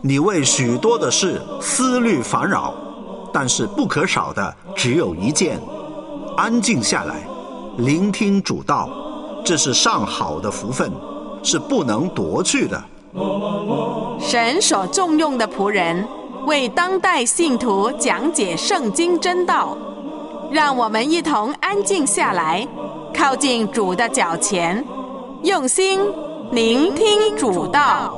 你为许多的事思虑烦扰，但是不可少的只有一件：安静下来，聆听主道，这是上好的福分，是不能夺去的。 神所重用的仆人，为当代信徒讲解圣经真道，让我们一同安静下来，靠近主的脚前，用心聆听主道。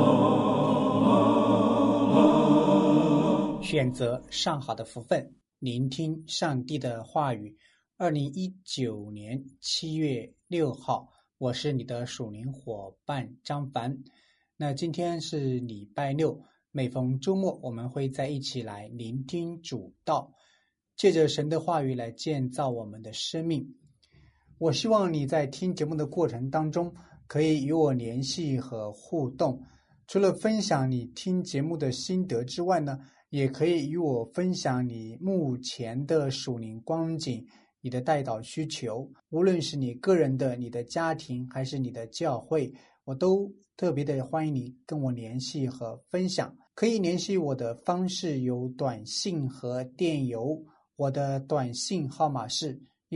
选择上好的福分，聆听上帝的话语。2019年7月6号，我是你的属灵伙伴张凡。那今天是礼拜六，每逢周末我们会在一起来聆听主道，借着神的话语来建造我们的生命。我希望你在听节目的过程当中可以与我联系和互动，除了分享你听节目的心得之外呢，也可以与我分享你目前的属灵光景，你的代祷需求，无论是你个人的、你的家庭还是你的教会，我都特别的欢迎你跟我联系和分享。可以联系我的方式有短信和电邮，我的短信号码是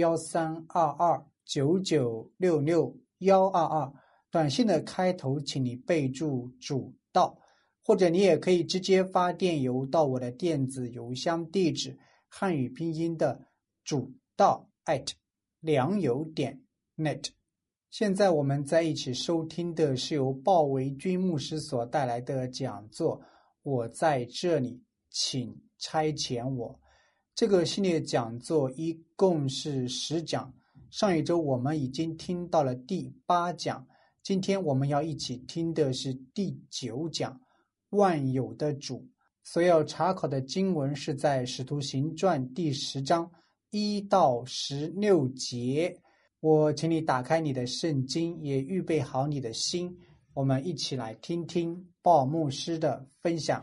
132299662122，短信的开头请你备注主道，或者你也可以直接发电邮到我的电子邮箱地址，汉语拼音的主道@良友.net。现在我们在一起收听的是由鲍维均牧师所带来的讲座，我在这里，请差遣我。这个系列讲座一共是10讲，上一周我们已经听到了第8讲，今天我们要一起听的是第9讲，万有的主。所要查考的经文是在使徒行传第10章1到16节。我请你打开你的圣经，也预备好你的心，我们一起来听听鲍牧师的分享。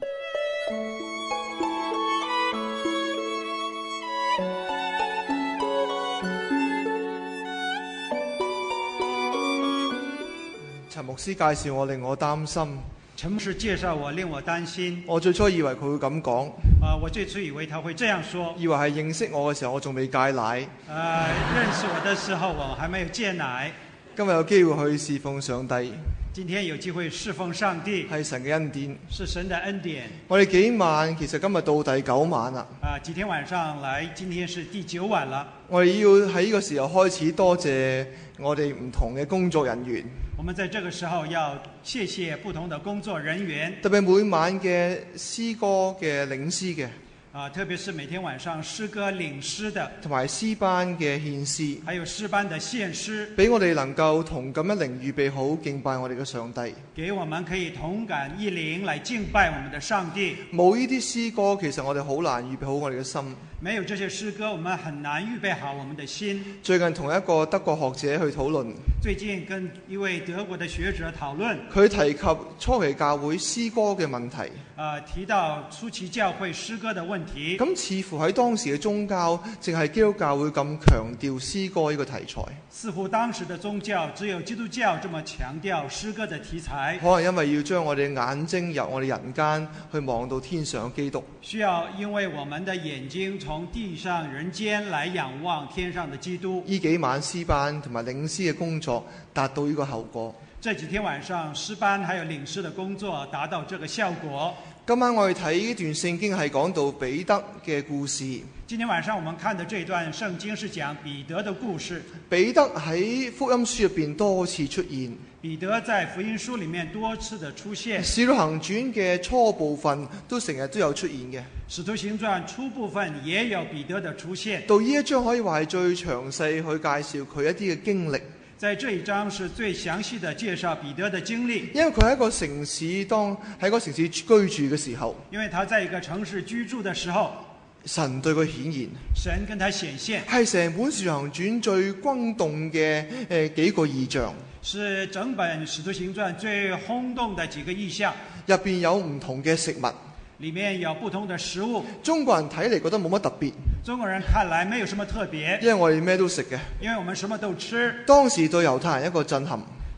陳牧師介紹我令我擔心。 陳牧師介紹我令我擔心。 我最初以為佢會咁講。 我最初以為他會這樣說。 以為係認識我嘅時候，我仲未戒奶。 認識我的時候，我還沒有戒奶。 今日有機會去侍奉上帝。 今天有機會侍奉上帝， 係神嘅恩典， 是神的恩典。 我哋幾晚，其實今日到第9晚啦。 幾天晚上來，今天是第9晚了。 我哋要喺呢個時候開始多謝我哋唔同嘅工作人員。 我們在這個時候要謝謝不同的工作人員， 特別每晚嘅詩歌嘅領詩嘅。 特別是每天晚上詩歌領詩的， 同埋詩班嘅獻詩， 還有詩班的獻詩， 俾我哋能夠同感一靈預備好敬拜我哋嘅上帝。 給我們可以同感一靈來敬拜我們的上帝。 冇呢啲詩歌，其實我哋好難預備好我哋嘅心。 沒有這些詩歌，我們很難預備好我們的心。 最近同一個德國學者去討論， 最近跟一位德國的學者討論， 佢提及初期教會詩歌嘅問題。 提到初期教會詩歌的問題。 咁似乎喺當時嘅宗教，淨係基督教會咁強調詩歌呢個題材。 似乎當時的宗教只有基督教這麼強調詩歌的題材。 可能因為要將我哋眼睛由我哋人間去望到天上基督。 需要因為我們的眼睛從地上人間來仰望天上的基督。 呢幾晚詩班同埋領詩嘅工作達到呢個後果。 這幾天晚上詩班還有領詩的工作達到這個效果。 今晚我哋睇呢段聖經係講到彼得嘅故事。 今天晚上我們看的這段聖經是講彼得的故事。 彼得喺福音書入邊多次出現。 彼得在福音書裡面多次的出現。 使徒行傳嘅初部分都成日都有出現嘅。 使徒行傳初部分也有彼得的出現。 到呢一章可以話係最詳細去介紹佢一啲嘅經歷。 在這一章是最詳細的介紹彼得的經歷， 因為佢喺一個城市喺個城市居住嘅時候， 因為他在一個城市居住的時候， 神對佢顯現， 神跟他顯現， 係成本使徒行傳最轟動嘅幾個異象， 是整本使徒行傳最轟動的幾個異象， 入邊有唔同嘅食物。 裡面有不同的食物， 中國人睇嚟覺得冇乜特別， 中國人看來沒有什麼特別， 因為我哋咩都食嘅， 因為我們什麼都吃。 當時對猶太人一個震撼，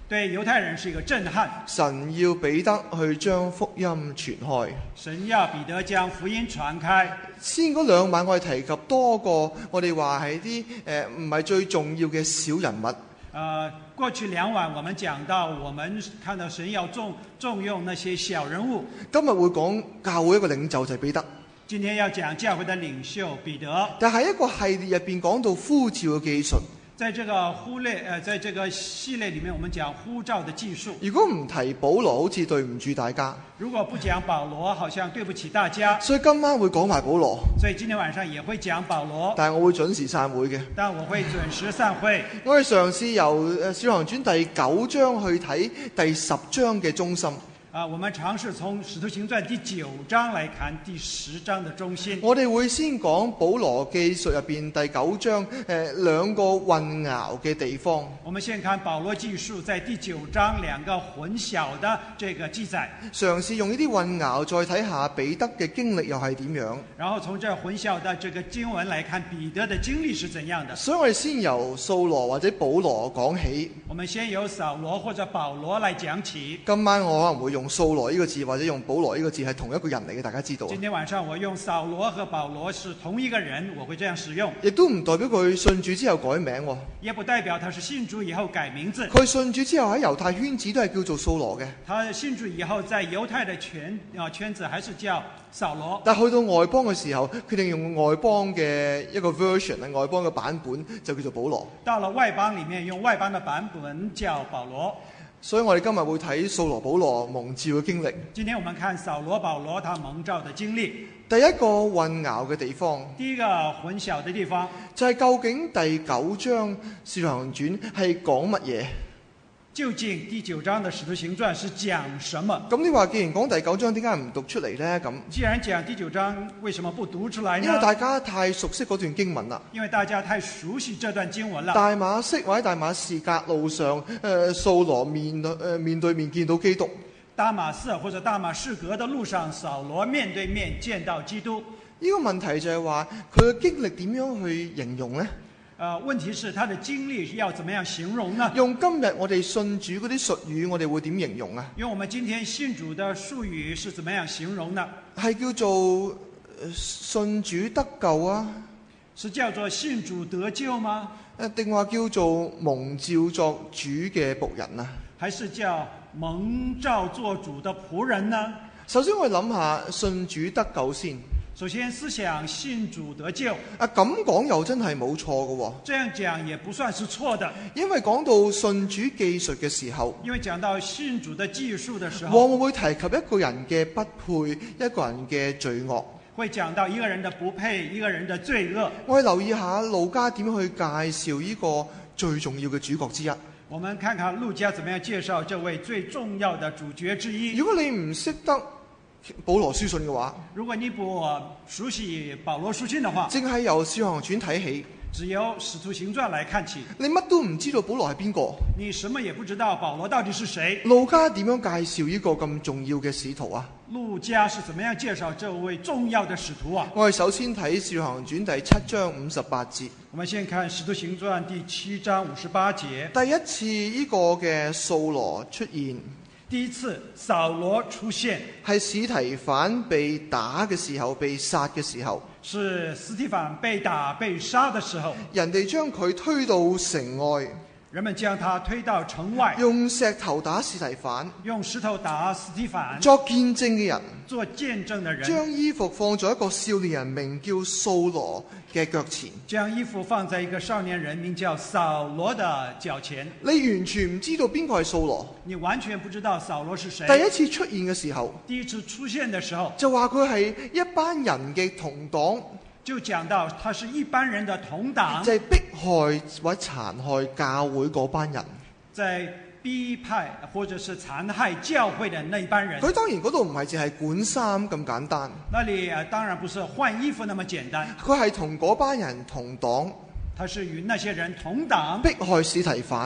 对猶太人是一個震撼。 神要彼得去將福音傳開。 神要彼得將福音傳開。 先嗰2晚我哋提及多個我哋話係啲唔係最重要嘅小人物。 過去2晚我們講到，我們看到神要重用那些小人物。 今日會講教會一個領袖就係彼得。 今天要講教會的領袖彼得。 但係一個系列入邊講到呼召嘅技術。 在這個系列裡面，我們講呼召的技術。 如果唔提保羅，好似對唔住大家。 如果不講保羅，好像對不起大家。 所以今晚會講埋保羅。 所以今天晚上也會講保羅。 但係我會準時散會嘅。 但我會準時散會。 我哋嘗試由《使徒行傳》第9章去睇第10章嘅中心。 我們嘗試從《使徒行傳》第9章來看第10章的中心。 我哋會先講保羅記述入邊第9章2個混淆嘅地方。 我們先看保羅記述在第9章2個混淆的這個記載。 嘗試用呢啲混淆再睇下彼得嘅經歷又係點樣。 然後從這混淆的這個經文來看彼得的經歷是怎樣的。 所以我哋先由掃羅或者保羅講起。 我們先由掃羅或者保羅來講起。 今晚我可能會用掃羅呢個字或者用保羅呢個字係同一個人嚟嘅，大家知道。 今天晚上我用掃羅和保羅是同一個人，我會這樣使用。 亦都唔代表佢信主之後改名。 也不代表他是信主以後改名字。 佢信主之後喺猶太圈子都係叫做掃羅嘅。 他信主以後在猶太的圈子還是叫掃羅。 但去到外邦嘅時候，決定用外邦嘅一個 version 外邦嘅版本就叫做保羅。 到了外邦裡面用外邦的版本叫保羅。 所以我哋今日會睇掃羅保羅蒙召嘅經歷。 今天我們看掃羅保羅他蒙召的經歷。 第一個混淆嘅地方， 第一個混淆的地方就係究竟第9章使徒行傳係講乜嘢？ 究竟第9章的使徒行傳是講什麼？ 咁你話既然講第9章，點解唔讀出嚟呢？咁既然講第9章，為什麼不讀出來呢？ 因為大家太熟悉嗰段經文啦。 因為大家太熟悉這段經文了。 大馬色或者大馬士革路上，掃羅面對面見到基督。 大馬色或者大馬士革的路上，掃羅面對面見到基督。 呢個問題就係話佢嘅經歷點樣去形容呢？ 問題是他的經歷要怎麼樣形容呢？ 用今日我哋信主嗰啲術語，我哋會點形容啊？ 用我們今天信主的術語是怎麼樣形容呢？ 係叫做信主得救啊？ 是叫做信主得救嗎？ 定話叫做蒙召作主嘅僕人啊？ 還是叫蒙召做主的僕人呢？ 首先我哋諗下信主得救先。 首先思想信主得救。 咁講又真係冇錯嘅喎。 這樣講也不算是錯的。 因為講到信主技術嘅時候， 因為講到信主的技術的時候， 往往會提及一個人嘅不配，一個人嘅罪惡。 會講到一個人的不配，一個人的罪惡。 我哋留意下路加點樣去介紹呢個最重要嘅主角之一。 我們看看路加怎麼樣介紹這位最重要的主角之一。 如果你唔識得保羅書信嘅話， 如果你不熟悉保羅書信的話， 淨係由使徒行傳睇起， 只由使徒行傳來看起， 你乜都唔知道保羅係邊個， 你什麼也不知道保羅到底是誰。 路加點樣介紹呢個咁重要嘅使徒啊？ 路加是怎麼樣介紹這位重要的使徒啊？ 我哋首先睇使徒行傳第7章58節。 我們先看使徒行傳第7章58節。 第一次呢個嘅掃羅出現， 第一次掃羅出現係司提反被打嘅時候，被殺嘅時候， 是司提反被打被殺的時候， 人哋將佢推到城外， 人們將他推到城外， 用石頭打司提反， 用石頭打司提反， 作見證嘅人， 做見證的人， 將衣服放在一個少年人名叫掃羅嘅腳前， 將衣服放在一個少年人名叫掃羅的腳前。 你完全唔知道邊個係掃羅， 你完全不知道掃羅是誰。 第一次出現嘅時候， 第一次出現的時候， 就話佢係一班人嘅同黨， 就講到他是一般人的同黨， 就係迫害或者殘害教會嗰班人， 在逼害或者是殘害教會的那一班人。 佢當然嗰度唔係淨係管衫咁簡單， 那裏當然不是換衣服那麼簡單， 佢係同嗰班人同黨， 他是與那些人同黨， 迫害司提反，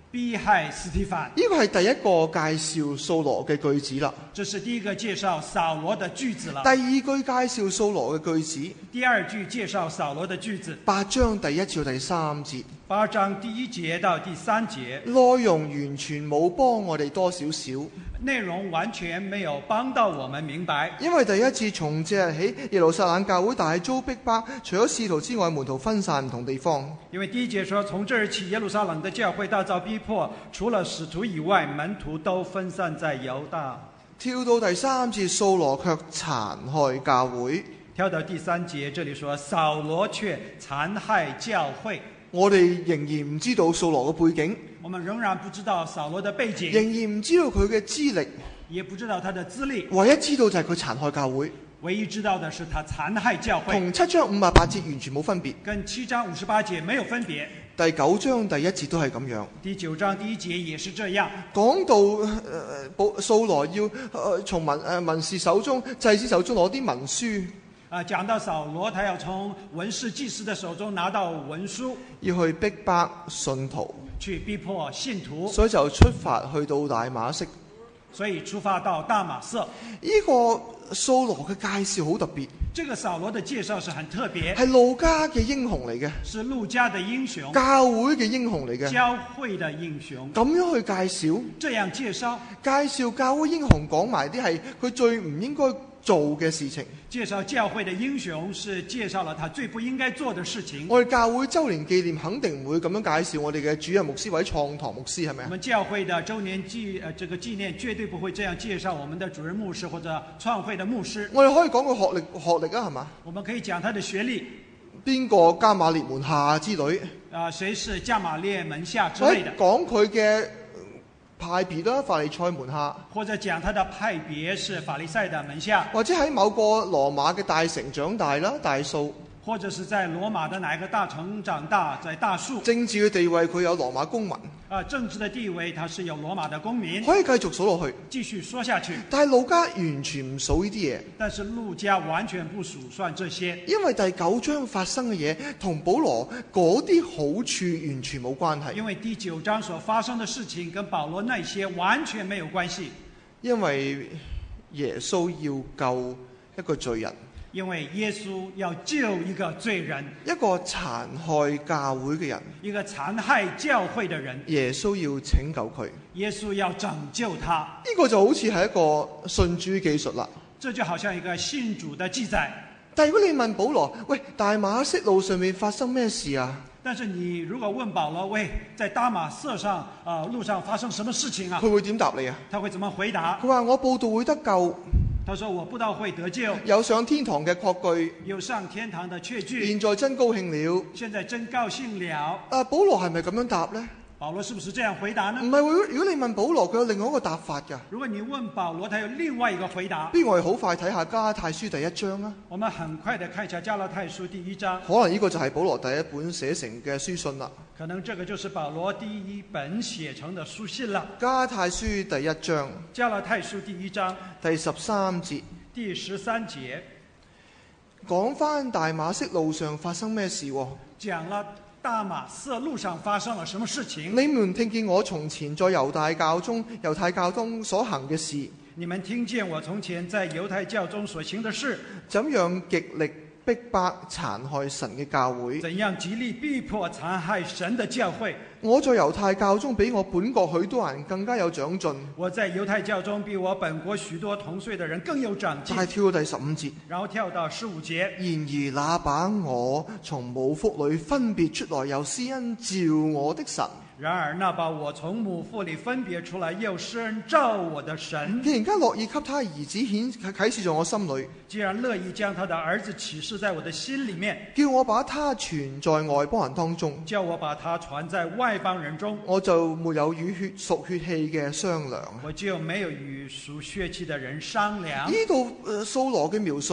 逼害斯提反。 呢個係第一個介紹掃羅嘅句子啦。 这是第一个介绍扫罗的句子了第。二句介紹掃羅嘅句子， 第二句介绍扫罗的句子 8章第1至第3節， ，8章第1节到第3节， 內容完全冇幫我哋多少少。 内容完全没有帮到我们明白。 因為第一次從這日起，耶路撒冷教會大遭逼迫，除咗使徒之外，門徒分散唔同地方。 因为第1节說，從這日起，耶路撒冷的教會大遭逼迫，除了使徒以外，門徒都分散在猶大。 跳到第3節，掃羅卻殘害教會。 跳到第3節，這裡說掃羅卻殘害教會。 我哋仍然唔知道掃羅嘅背景， 我們仍然不知道掃羅的背景， 仍然唔知道佢嘅資歷， 也不知道他的資歷。 唯一知道就係佢殘害教會， 唯一知道的是他殘害教會， 同7章58節完全冇分別。 跟7章58節沒有分別。 第9章第1節都係咁樣。 第9章第1節也是這樣。 講到掃羅要從文士手中、祭司手中攞啲文書。 講到掃羅，他要從文士祭司的手中拿到文書， 要去逼迫信徒， 去逼迫信徒， 所以就出發去到大馬色。 所以出發到大馬色。 呢個掃羅嘅介紹好特別， 這個掃羅的介紹是很特別， 係路加嘅英雄嚟嘅， 是路加的英雄， 教會嘅英雄嚟嘅， 教會的英雄。 咁樣去介紹， 這樣介紹教會英雄講埋啲係佢最唔應該做嘅事情。 介紹教會的英雄是介紹了他最不應該做的事情。 我哋教會周年紀念肯定唔會咁樣介紹我哋嘅主任牧師或者創堂牧師，係咪啊？ 我們教會的周年這個紀念絕對不會這樣介紹我們的主任牧師或者創會的牧師。 我哋可以講個學歷啊，係嘛？ 我們可以講他的學歷， 邊個迦瑪列門下之類。 誰是迦瑪列門下之類的。 講佢嘅派別啦，法利賽門下， 或者講他的派別是法利賽的門下， 或者喺某個羅馬嘅大城長大啦，大數， 或者是在羅馬的哪一個大城長大，在大數。 政治嘅地位佢有羅馬公民， 政治的地位他是有羅馬的公民， 可以繼續數落去， 繼續說下去。 但係路加完全唔數呢啲嘢， 但是路加完全不數算這些， 因為第9章發生嘅嘢同保羅嗰啲好處完全冇關係。 因為第9章所發生的事情跟保羅那些完全沒有關係， 因為耶穌要救一個罪人。 因為耶穌要救一個罪人， 一個殘害教會嘅人， 一個殘害教會的人， 耶穌要拯救佢， 耶穌要拯救他。 呢個就好似係一個信主技術啦。 這就好像一個信主的記載。 但如果你問保羅，喂，大馬色路上面發生咩事啊？ 但是你如果問保羅，喂，在大馬色上路上發生什麼事情啊？ 佢會點答你啊？ 他會怎麼回答？ 佢話我報道會得救。 他說我布道會得救， 有上天堂嘅確據， 有上天堂的確據。 現在真高興了， 現在真高興了。 保羅係咪咁樣答呢？ 保羅是不是這樣回答呢？ 唔係，如果你問保羅，佢有另外一個答法㗎。 如果你問保羅，他有另外一個回答。 不如我哋好快睇下加拉太書第1章啊。 我們很快地看一下加拉太書第1章。 可能呢個就係保羅第一本寫成嘅書信啦。 可能這個就是保羅第一本寫成的書信了。 加拉太書第1章， 加拉太書第1章第13節。 第13節講返大馬色路上發生咩事喎？ 講了大馬色路上發生了什麼事情？ 你們聽見我從前在猶太教中所行嘅事。 你們聽見我從前在猶太教中所行的事， 怎樣極力逼迫殘害神嘅教會？ 怎樣極力逼迫殘害神的教會？ 我在猶太教中比我本國許多人更加有長進。 我在猶太教中比我本國許多同歲的人更有長進。 但係跳到第15節， 然後跳到15節。 然而那把我從母腹裏分別出來又施恩召我的神。 然而那把我從母腹裏分別出來又施恩召我的神， 既然家樂意給他兒子啟示在我心裏， 既然樂意將他的兒子啟示在我的心裡面， 叫我把他傳在外邦人當中， 叫我把他傳在外邦人中， 我就沒有與屬血氣嘅商量。 我就沒有與屬血氣的人商量。 呢度掃羅嘅描述，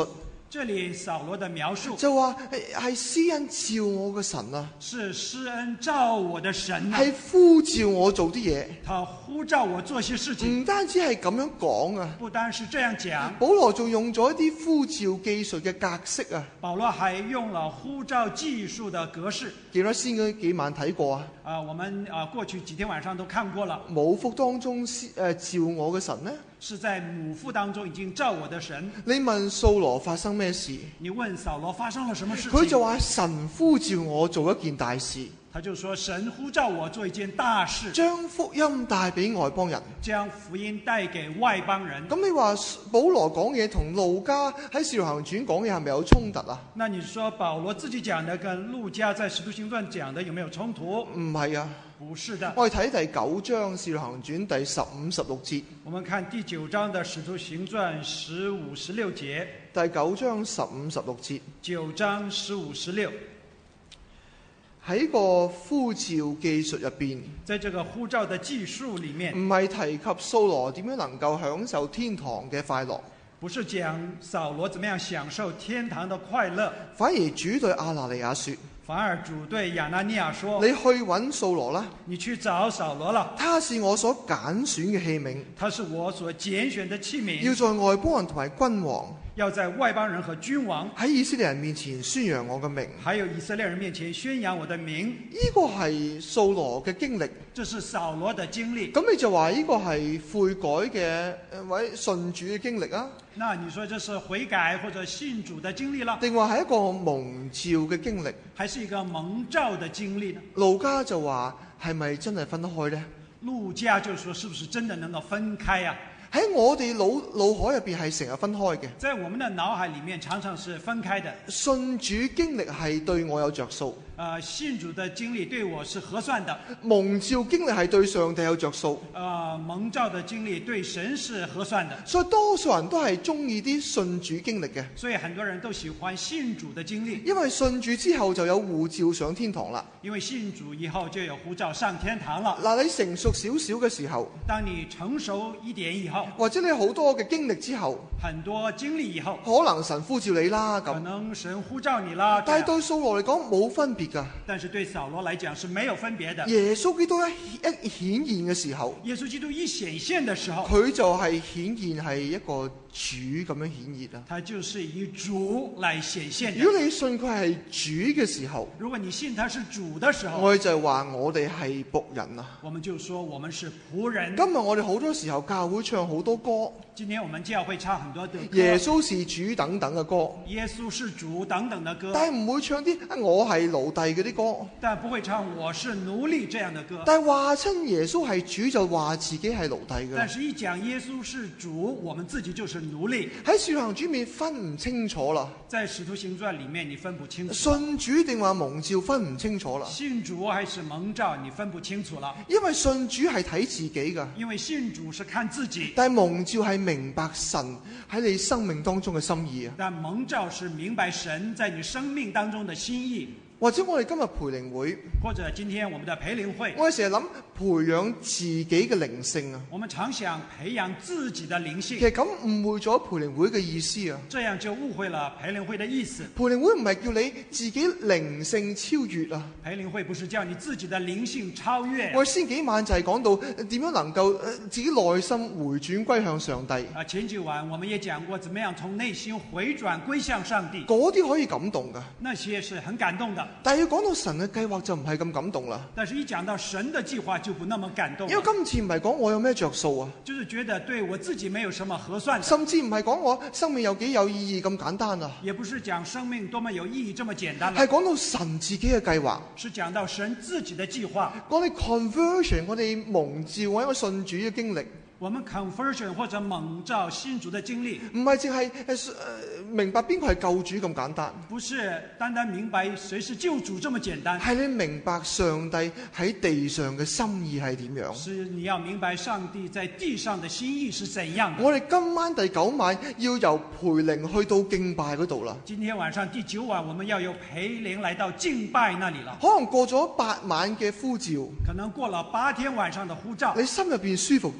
这里扫罗的描述就話係施恩照我嘅神啊， 是施恩照我的神啊， 係呼召我做啲嘢。 他呼召我做些事情， 唔單止係咁樣講啊， 不單是這樣講， 保羅仲用咗一啲呼召技術嘅格式啊。 保羅還用了呼召技術的格式。 記得先嗰幾晚睇過啊。 我們過去幾天晚上都看過了。 母腹當中召我嘅神呢？ 是在母腹當中已經召我的神。 你問掃羅發生咩事？ 你問掃羅發生了什麼事情？ 佢就話神呼召我做一件大事。 他就說神呼召我做一件大事， 將福音帶俾外邦人， 將福音帶給外邦人。 咁你話保羅講嘢同路加喺使徒行傳講嘢係咪有衝突啊？ 那你說保羅自己講的跟路加在使徒行傳講的有沒有衝突？ 唔係啊， 不是的。 我哋睇第9章使徒行傳第15、16節。 我們看第9章的使徒行傳15、16節。 第9章15、16節。 9章15、16。 喺個呼召技術入邊， 在這個呼召的技術裡面， 唔係提及掃羅點樣能夠享受天堂嘅快樂， 不是講掃羅怎麼樣享受天堂的快樂， 反而主對亞拿尼亞說， 反而主對亞拿尼亞說： 你去揾掃羅啦， 你去找掃羅了， 他是我所揀選嘅器皿， 他是我所揀選的器皿， 要在外邦人同埋君王， 要在外邦人和君王， 喺以色列人面前宣揚我嘅名， 還有以色列人面前宣揚我的名。 呢個係掃羅嘅經歷， 這是掃羅的經歷。 咁你就話呢個係悔改嘅或者信主嘅經歷啊？ 那你說這是悔改或者信主的經歷啦？ 定話係一個蒙召嘅經歷？ 還是一個蒙召的經歷呢？ 路加就話係咪真係分得開呢？ 路加就說是不是真的能夠分開啊？ 喺我哋腦海入邊係成日分開嘅， 在我們的腦海裡面常常是分開的。 信主經歷係對我有着數， 信主的經歷對我是合算的。 蒙召經歷係對上帝有着數， 蒙召的經歷對神是合算的。 所以多數人都係中意啲信主經歷嘅。 所以很多人都喜歡信主的經歷， 因為信主之後就有護照上天堂啦。 因為信主以後就有護照上天堂了。 嗱，你成熟少少嘅時候， 當你成熟一點以後， 或者你好多嘅經歷之後， 很多經歷以後， 可能神呼召你啦， 可能神呼召你啦。 但係對掃羅嚟講冇分別㗎。 但是對掃羅來講是沒有分別的。 耶穌基督一顯現嘅時候， 耶穌基督一顯現的時候， 佢就係顯現係一個主咁樣顯現啊！ 他就是以主來顯現。 如果你信佢係主嘅時候， 如果你信他是主的時候， 我哋就話我哋係僕人啊！ 我們就說我們是僕人。 今日我哋好多時候教會唱好多歌， 今天我們教會唱很多的歌， 耶穌是主等等嘅歌， 耶穌是主等等的歌， 但係唔會唱啲我係奴隸嗰啲歌， 但不會唱我是奴隸這樣的歌。 但係話親耶穌係主就話自己係奴隸嘅。 但是一講耶穌是主，我們自己就是奴隸。 喺使徒行傳面分唔清楚啦， 在使徒行傳裡面你分不清楚， 信主定話蒙召分唔清楚啦。 信主還是蒙召你分不清楚了， 因為信主係睇自己噶， 因為信主是看自己， 但係蒙召係明白神喺你生命當中嘅心意啊。 但蒙召是明白神在你生命當中的心意。 或者我哋今日培靈會， 或者今天我們的培靈會， 我哋成日諗培養自己嘅靈性啊。 我們常想培養自己的靈性， 其實咁誤會咗培靈會嘅意思啊。 這樣就誤會了培靈會的意思。 培靈會唔係叫你自己靈性超越啊。 培靈會不是叫你自己的靈性超越。 我哋先幾晚就係講到點樣能夠自己內心回轉歸向上帝。 前幾晚我們也講過，怎麼樣從內心回轉歸向上帝。 嗰啲可以感動噶， 那些是很感動的。 但係要講到神嘅計劃就唔係咁感動啦。 但是一講到神的計劃就不那麼感動。 因為今次唔係講我有咩着數啊， 就是覺得對我自己沒有什麼合算的， 甚至唔係講我生命有幾有意義咁簡單啊。 也不是講生命多麼有意義這麼簡單了， 係講到神自己嘅計劃， 是講到神自己的計劃。 講你 conversion， 我哋蒙召或者信主嘅經歷。 我們 conversion 或者蒙召信主的經歷， 唔係淨係明白邊個係救主咁簡單， 不是單單明白誰是救主這麼簡單， 係你明白上帝喺地上嘅心意係點樣。 是你要明白上帝在地上的心意是怎樣的。 我哋今晚第9晚要由培靈去到敬拜嗰度啦。 今天晚上第9晚，我們要由培靈來到敬拜那裡了。 可能過咗8晚嘅呼召， 可能過了8天晚上的呼召， 你心入邊舒服啲啦。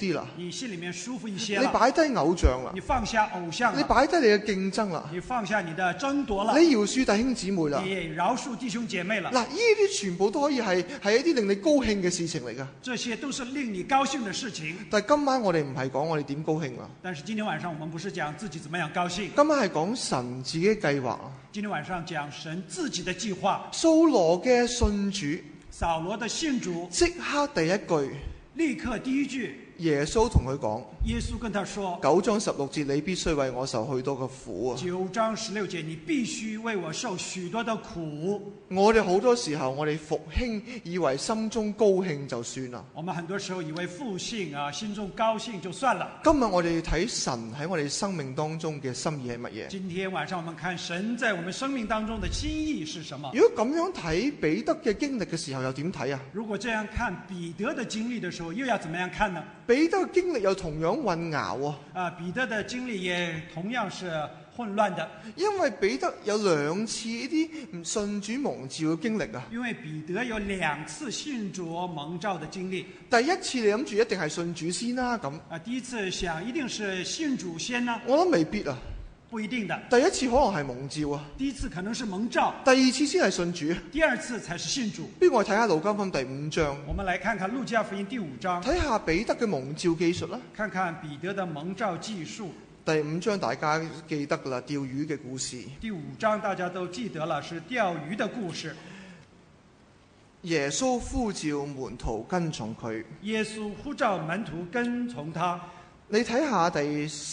你心里面舒服一些你了， 擺低偶像啦你，放下偶像你了， 擺低你嘅競爭啦， 你放下你的爭奪了， 你饒恕弟兄姊妹啦。 你饒恕弟兄姐妹了。 嗱，呢啲全部都可以係一啲令你高興嘅事情嚟㗎。 這些都是令你高興的事情。 但係今晚我哋唔係講我哋點高興啦， 但是今天晚上我們不是講自己怎麼樣高興， 今晚係講神自己嘅計劃。 今天晚上講神自己的計劃。 掃羅嘅信主， 掃羅的信主， 即刻第一句， 立刻第一句， 耶穌同佢講耶穌跟他說 9章16節，你必須為我受許多嘅苦啊！ 9章16節，你必須為我受許多的苦。 我哋好多時候，我哋復興以為心中高興就算啦。 我們很多時候以為復興啊，心中高興就算了。 今日我哋要睇神喺我哋生命當中嘅心意係乜嘢？ 今天晚上我們看神在我們生命當中的心意是什麼？ 如果咁樣睇彼得嘅經歷嘅時候，又點睇啊？ 如果這樣看彼得的經歷的時候，又要怎麼樣看呢？ 彼得嘅經歷又同樣混淆啊！ 彼得的經歷也同樣是混亂的， 因為彼得有2次呢啲唔信主蒙召嘅經歷啊！ 因為彼得有2次信主蒙召的經歷。 第一次你諗住一定係信主先啦，咁第一次想一定是信主先呢？ 我諗未必啊！ 不一定的。 第一次可能係蒙召啊， 第一次可能是蒙召， 第2次先係信主， 第二次才是信主。 不如我哋睇下路加福音第5章， 我們來看看路加福音第5章， 睇下彼得嘅蒙召技術啦。 看看彼得的蒙召技術。 第5章大家記得㗎啦，釣魚嘅故事。 第5章大家都記得了，是釣魚的故事。 耶穌呼召門徒跟從佢。 耶穌呼召門徒跟從他。 你睇下第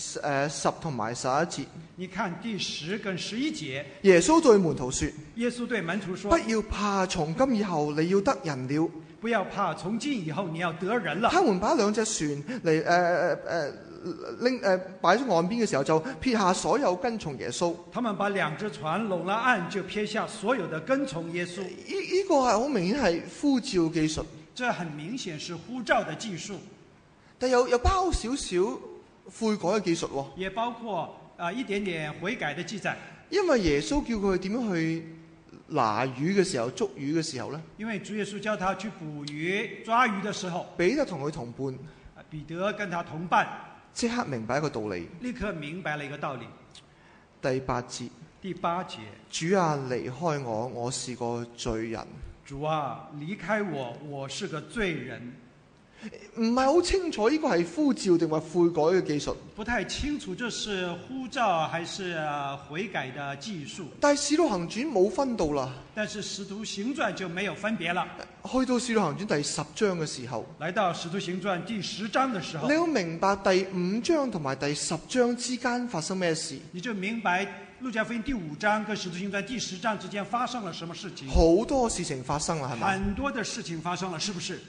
10同埋11節。 你看第10跟11節。 耶穌對門徒說： 耶穌對門徒說： 不要怕，從今以後你要得人了。 不要怕，從今以後你要得人了。 他們把2隻船嚟擺咗岸邊嘅時候，就撇下所有跟從耶穌。 他們把2隻船攏了岸，就撇下所有的跟從耶穌。 呢個係好明顯係呼召技術。 這很明顯是呼召的技術。 但又包少少悔改嘅技術喎， 也包括一點點悔改的記載。 因為耶穌叫佢點樣去拿魚嘅時候，捉魚嘅時候呢？ 因為主耶穌叫他去捕魚、抓魚的時候， 彼得同佢同伴， 彼得跟他同伴， 即刻明白一個道理。 立刻明白了一個道理。 第8節， 第8節， 主啊，離開我，我是個罪人。 主啊，離開我，我是個罪人。 唔係好清楚呢個係呼召定或悔改嘅技術， 不太清楚這是呼召還是悔改的技術。 但係《使徒行傳》冇分到啦。 但是《使徒行傳》就沒有分別了。 去到《使徒行傳》第10章嘅時候， 來到《使徒行傳》第10章的時候， 你要明白第5章同埋第10章之間發生咩事。 你就明白路加福音第5章跟《使徒行傳》第10章之間發生了什麼事情。 好多事情發生啦，係咪？ 很多的事情發生了，是不是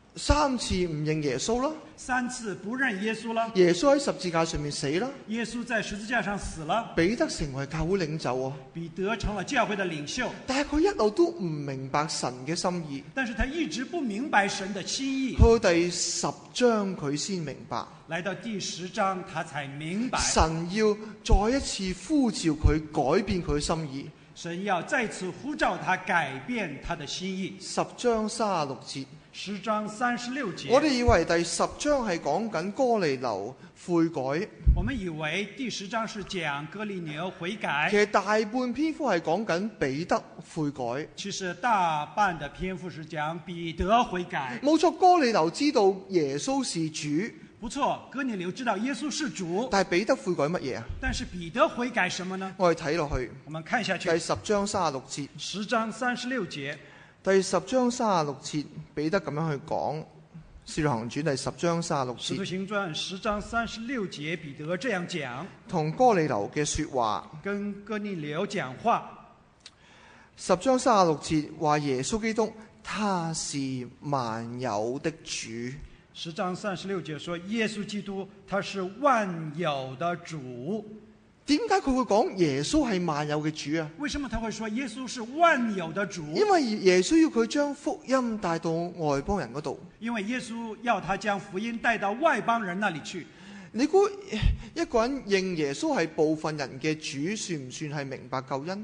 ？3次唔認耶穌啦 ，3次不認耶穌啦， 耶穌喺十字架上面死啦， 耶穌在十字架上死了， 彼得成為教會領袖啊， 彼得成了教會的領袖， 但係佢一路都唔明白神嘅心意， 但是他一直不明白神的心意， 去到第10章佢先明白， 來到第10章他才明白， 神要再一次呼召佢改變佢嘅心意， 神要再次呼召他改變他的心意。 10章36節。 10章36節， 我哋以為第10章係講緊哥尼流悔改， 我們以為第10章是講哥尼流悔改， 其實大半篇幅係講緊彼得悔改。 其實大半的篇幅是講彼得悔改。 冇錯，哥尼流知道耶穌是主， 不錯，哥尼流知道耶穌是主， 但係彼得悔改乜嘢啊？ 但是彼得悔改什麼呢？ 我哋睇落去， 我們看下去， 第10章36節。 10章36節， 第10章36節，彼得咁樣去講《使徒行傳》第10章36 使徒節， 行傳10章36節，彼得這樣講， 同哥尼流嘅說話。 跟哥尼流講話。 10章36節話耶穌基督，他是萬有的主。 10章36節說耶穌基督他是萬有的主。 點解佢會講耶穌係萬有嘅主啊？ 為什麼他會說耶穌是萬有的主？ 因為耶穌要佢將福音帶到外邦人嗰度。 因為耶穌要他將福音帶到外邦人那裡去。 你估一個人認耶穌係部分人嘅主，算唔算係明白救恩？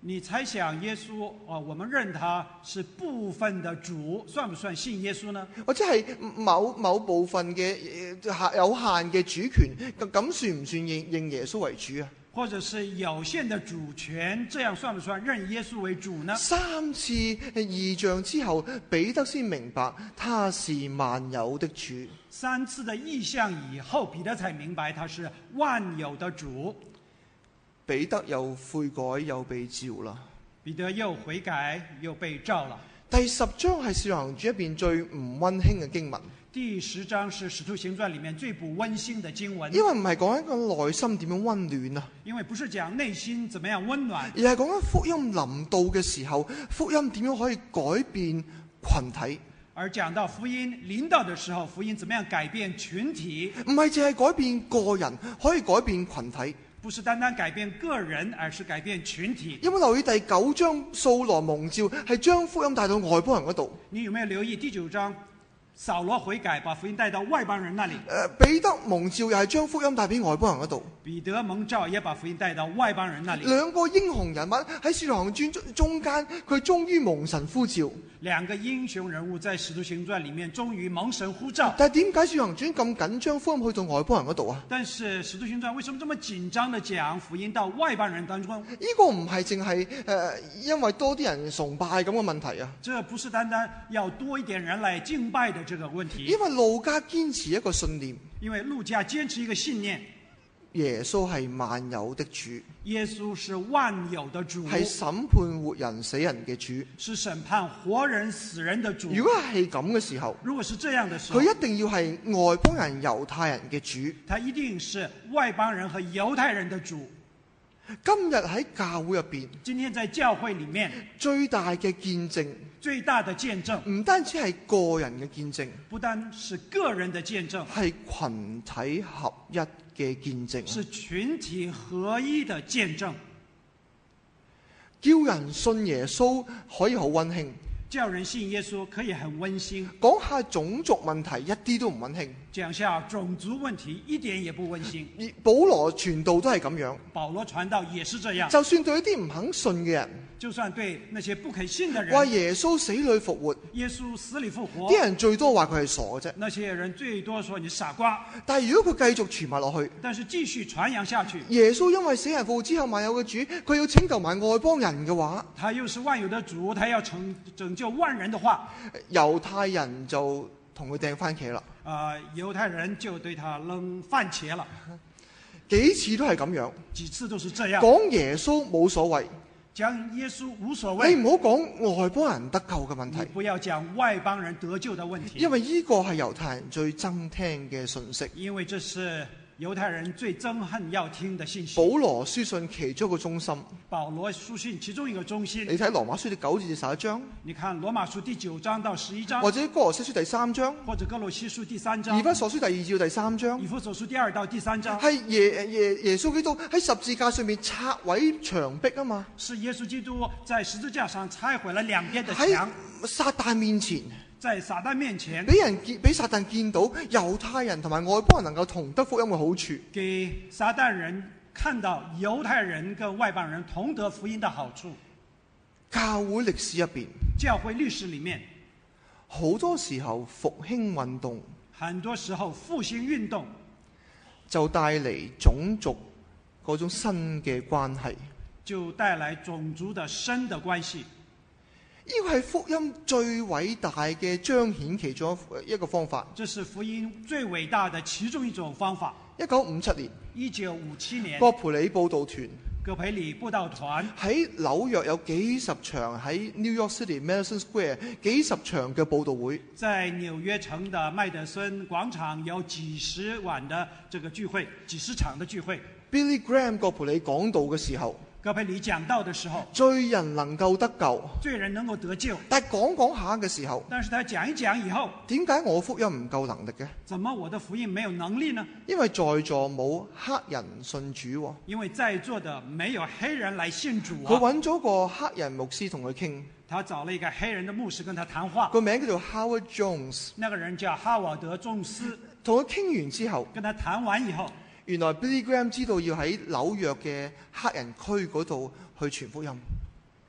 你猜想耶穌我們認他是部分的主，算不算信耶穌呢？ 或者係某部分嘅有限嘅主權，咁算唔算認耶穌為主啊？ 或者是有限的主權，這樣算不算認耶穌為主呢 ？3次異象之後，彼得先明白他是萬有的主。 3次的異象以後，彼得才明白他是萬有的主。 彼得又悔改又被召啦。 彼得又悔改又被召了。 第10章係《使徒行傳》入邊最唔溫馨嘅經文。 第10章是《使徒行傳》裡面最不溫馨的經文。 因為唔係講一個內心點樣溫暖啊。 因為不是講內心怎麼樣溫暖， 而係講緊福音臨到嘅時候，福音點樣可以改變群體。 而講到福音臨到的時候，福音怎麼樣改變群體？ 唔係淨係改變個人，可以改變群體。 不是單單改變個人，而是改變群體。 有冇留意第9章掃羅蒙召係將福音帶到外邦人嗰度？ 你有沒有留意第9章掃羅悔改，把福音帶到外邦人那裡？ 彼得蒙召又係將福音帶俾外邦人嗰度。 彼得蒙召也把福音帶到外邦人那裡。 兩個英雄人物喺使徒行傳中間，佢終於蒙神呼召。 兩個英雄人物在使徒行傳裡面終於蒙神呼召。 但係點解使徒行傳咁緊張福音去到外邦人嗰度啊？ 但是使徒行傳為什麼這麼緊張地講福音到外邦人當中？ 呢個唔係淨係因為多啲人崇拜咁嘅問題啊。 這不是單單要多一點人來敬拜的這個問題。 因為路加堅持一個信念。 因為路加堅持一個信念。 耶穌係萬有的主。 耶穌是萬有的主。 係審判活人死人嘅主。 是審判活人死人的主。 如果係咁嘅時候， 如果是這樣的時候， 佢一定要係外邦人猶太人嘅主。 他一定是外邦人和猶太人的主。 今日喺教會入邊， 今天在教會裡面最大嘅見證， 最大的見證， 唔單止係個人嘅見證， 不單是個人的見證， 係群體合一嘅見證， 是群體合一的見證。 叫人信耶穌可以好溫馨， 叫人信耶穌可以很溫馨。 講下種族問題一啲都唔溫馨， 講下種族問題一點也不溫馨。 而保羅傳道都係咁樣， 保羅傳道也是這樣。 就算對一啲唔肯信嘅人， 就算對那些不肯信的人， 話耶穌死裏復活， 耶穌死裏復活， 啲人最多話佢係傻嘅啫。 那些人最多說你傻瓜。 但係如果佢繼續傳埋落去， 但是繼續傳揚下去， 耶穌因為死人復活之後萬有嘅主，佢要拯救埋外邦人嘅話， 他又是萬有的主，他要拯救萬人的話， 猶太人就同佢掟番茄啦。 猶太人就對他扔番茄了。 幾次都係咁樣， 幾次都是這樣。 講耶穌冇所謂， 講耶穌無所謂。 你唔好講外邦人得救嘅問題。 你不要講外邦人得救的問題。 因為呢個係猶太人最憎聽嘅信息。 因為這是猶太人最憎恨要聽的信息。 保羅書信其中一個中心。 保羅書信其中一個中心。 你睇羅馬書第9至11章。 你看羅馬書第9章到11章。 或者哥羅西書第3章。 或者哥羅西書第3章。 以弗所書第2至第3章。 以弗所書第2到第3章。 係耶穌基督喺十字架上面拆毀牆壁啊嘛。 是耶穌基督在十字架上拆毀了兩邊的牆。 喺撒旦面前。 在撒旦面前， 俾撒旦見到猶太人同埋外邦人能夠同得福音嘅好處， 給撒旦人看到猶太人跟外邦人同得福音的好處。 教會歷史入邊， 教會歷史裡面， 好多時候復興運動， 很多時候復興運動就帶嚟種族嗰種新嘅關係， 就帶來種族的新的關係。 呢個係福音最偉大嘅彰顯其中一個方法。 這是福音最偉大的其中一種方法。 1957年 ，1957年， 葛培理佈道團， 葛培理佈道團喺紐約有幾十場，喺 New York City Madison Square 幾十場嘅佈道會。 在紐約城的麥德森廣場有幾十晚的這個聚會，幾十場的聚會。 Billy Graham 葛培理講道嘅時候， 葛培理講道的時候， 罪人能夠得救， 罪人能夠得救。 但係講下嘅時候， 但是他講一講以後， 點解我福音唔夠能力嘅？ 怎麼我的福音沒有能力呢？ 因為在座冇黑人信主。 因為在座的沒有黑人來信主。 佢揾咗個黑人牧師同佢傾， 他找了一個黑人的牧師跟他談話， 個名叫做 Howard Jones。 那個人叫哈瓦德·仲斯。 同佢傾完之後， 跟他談完以後， 原來 Billy Graham 知道要喺紐約嘅黑人區嗰度去傳福音。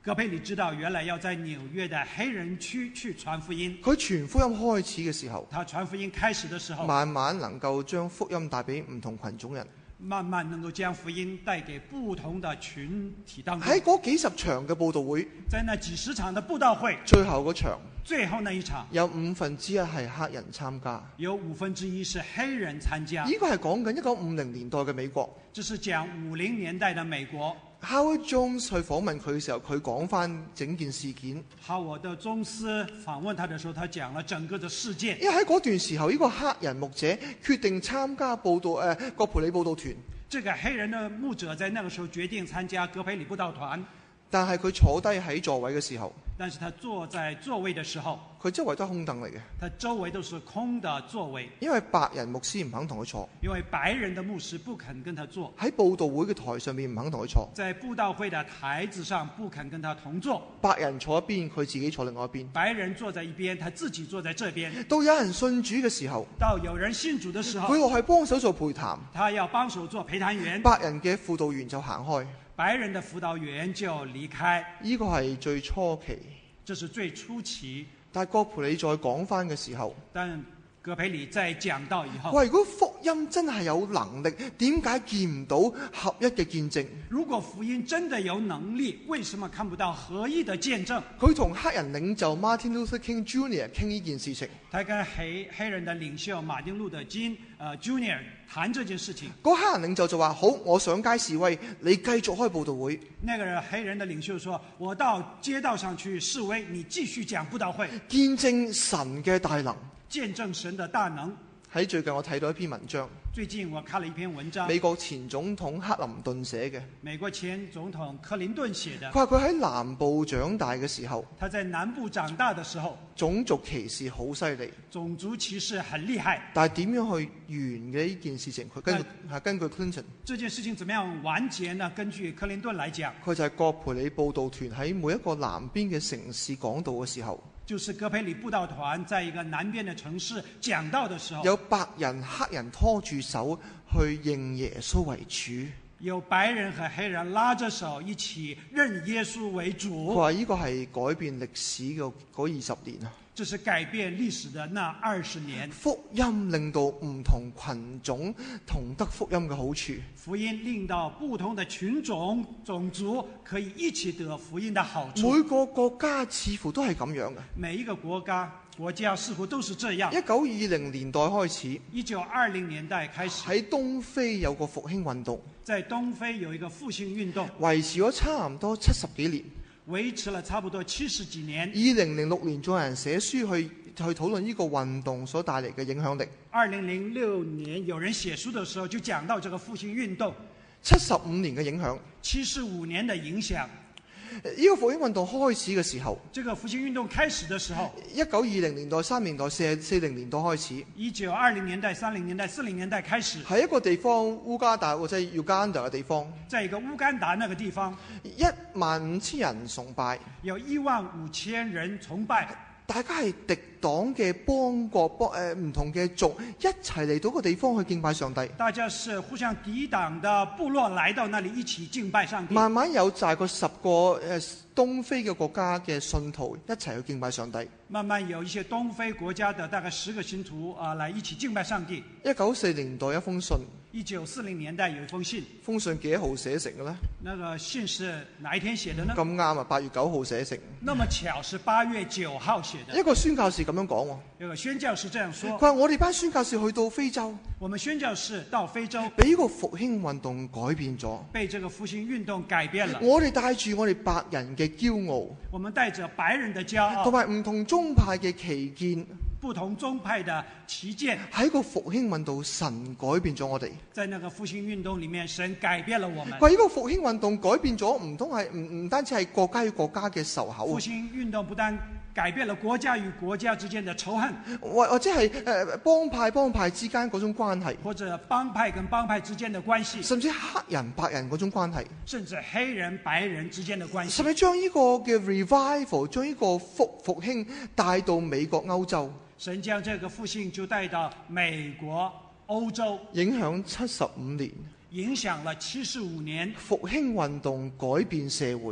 葛培理知道原來要在紐約的黑人區去傳福音。 佢傳福音開始嘅時候， 他傳福音開始的時候， 慢慢能夠將福音帶俾唔同群種人。 慢慢能夠將福音帶給不同的群體當中。 喺嗰幾十場嘅佈道會， 在那幾十場的佈道會， 最後嗰場， 最後那一場有1/5係黑人參加， 有1/5是黑人參加。 呢個係講緊1950年代嘅美國。 這是講50年代的美國。 Howard Jones 去訪問佢嘅時候，佢講翻整件事件。 哈沃德宗斯訪問他的時候，他講了整個的事件。 因為喺嗰段時候，呢個黑人牧者決定參加葛培理佈道團。 這個黑人的牧者在那個時候決定參加葛培理佈道團。 但係佢坐低喺座位嘅時候， 但是他坐在座位的時候， 佢周圍都係空凳嚟嘅。 他周圍都是空的座位， 因為白人牧師唔肯同佢坐， 因為白人的牧師不肯跟他坐， 喺佈道會嘅台上面唔肯同佢坐， 在佈道會的台子上不肯跟他同坐。 白人坐一邊，佢自己坐另外一邊。 白人坐在一邊，他自己坐在這邊。 到有人信主嘅時候， 到有人信主的時候， 佢落去幫手做陪談， 他要幫手做陪談員， 白人嘅輔導員就行開。 白人的輔導員就離開。 呢個係最初期， 這是最初期。 但係葛培理再講翻嘅時候， 但葛培理在講到以後， 喂，如果福音真係有能力，點解見唔到合一嘅見證？ 如果福音真的有能力，為什麼看不到合一的見證？ 佢同黑人領袖 Martin Luther King Jr. 傾呢件事情。 他跟黑人的領袖馬丁路德金Jr. 談這件事情。 嗰黑人領袖就話：好，我上街示威，你繼續開佈道會。 那個黑人的領袖說：我到街道上去示威，你繼續講佈道會， 見證神嘅大能。 見證神的大能。 喺最近我睇到一篇文章， 最近我看了一篇文章， 美國前總統克林頓寫嘅。 美國前總統克林頓寫的。 佢話佢喺南部長大嘅時候， 他在南部長大的時候， 種族歧視好犀利， 種族歧視很厲害。 但係點樣去完嘅呢件事情？佢根據 Clinton， 這件事情怎麼樣完結呢？根據克林頓來講， 佢就係葛培理佈道團喺每一個南邊嘅城市講道嘅時候， 就是葛培理佈道團在一個南邊的城市講道的時候， 有白人黑人拖住手去認耶穌為主， 有白人和黑人拉着手一起認耶穌為主。 佢話呢個係改變歷史嘅嗰20年啊！ 這是改變歷史的那20年。 福音令到唔同群種同得福音嘅好處。 福音令到不同的群種種族可以一起得福音的好處。 每個國家似乎都係咁樣嘅。 每一個國家似乎都是這樣。 1920年代開始 ，1920年代開始喺東非有個復興運動， 在東非有一個復興運動， 維持咗差唔多70幾年。 維持了差不多70幾年。 2006年仲有人寫書去討論呢個運動所帶嚟嘅影響力。 2006年有人寫書的時候就講到這個復興運動 75年嘅影響。 75年的影響。 呢個復興運動開始嘅時候， 這個復興運動開始的時候 ，1920年代、30年代、40年代開始。 1920年代、30年代、40年代開始。 喺一個地方烏加達或者 Uganda 嘅地方， 在一個烏干達那個地方 ，15000人崇拜， 有15000人崇拜。 大家係敵黨嘅邦國唔同嘅族一齊嚟到個地方去敬拜上帝。 大家是互相敵黨的部落來到那裡一起敬拜上帝。 慢慢有大概10個東非嘅國家嘅信徒一齊去敬拜上帝。 慢慢有一些東非國家的大概10個信徒來一起敬拜上帝。 1940年代一封信。 1940年代有一封信。 封信幾號寫成嘅呢？ 那個信是哪一天寫的呢？ 咁啱啊，8月9號寫成。 那麼巧是8月9號寫的。 一個宣教士咁樣講喎。 有個宣教士這樣說。 佢話我哋班宣教士去到非洲。 我們宣教士到非洲。 俾個復興運動改變咗。 被這個復興運動改變了。 我哋帶住我哋白人嘅驕傲。 我們帶着白人的驕傲。 同埋唔同宗派嘅歧見。 不同宗派的旗艦。 喺個復興運動，神改變咗我哋。 在那個復興運動裡面，神改變了我們。 佢呢個復興運動改變咗，唔單止係國家與國家嘅仇口。 復興運動不但改變了國家與國家之間的仇恨， 或者係幫派之間嗰種關係， 或者幫派跟幫派之間的關係， 甚至黑人白人嗰種關係， 甚至黑人白人之間的關係， 甚至將呢個嘅 revival， 將呢個復興帶到美國歐洲。 神將這個復興就帶到美國歐洲， 影響75年， 影響了75年。 復興運動改變社會，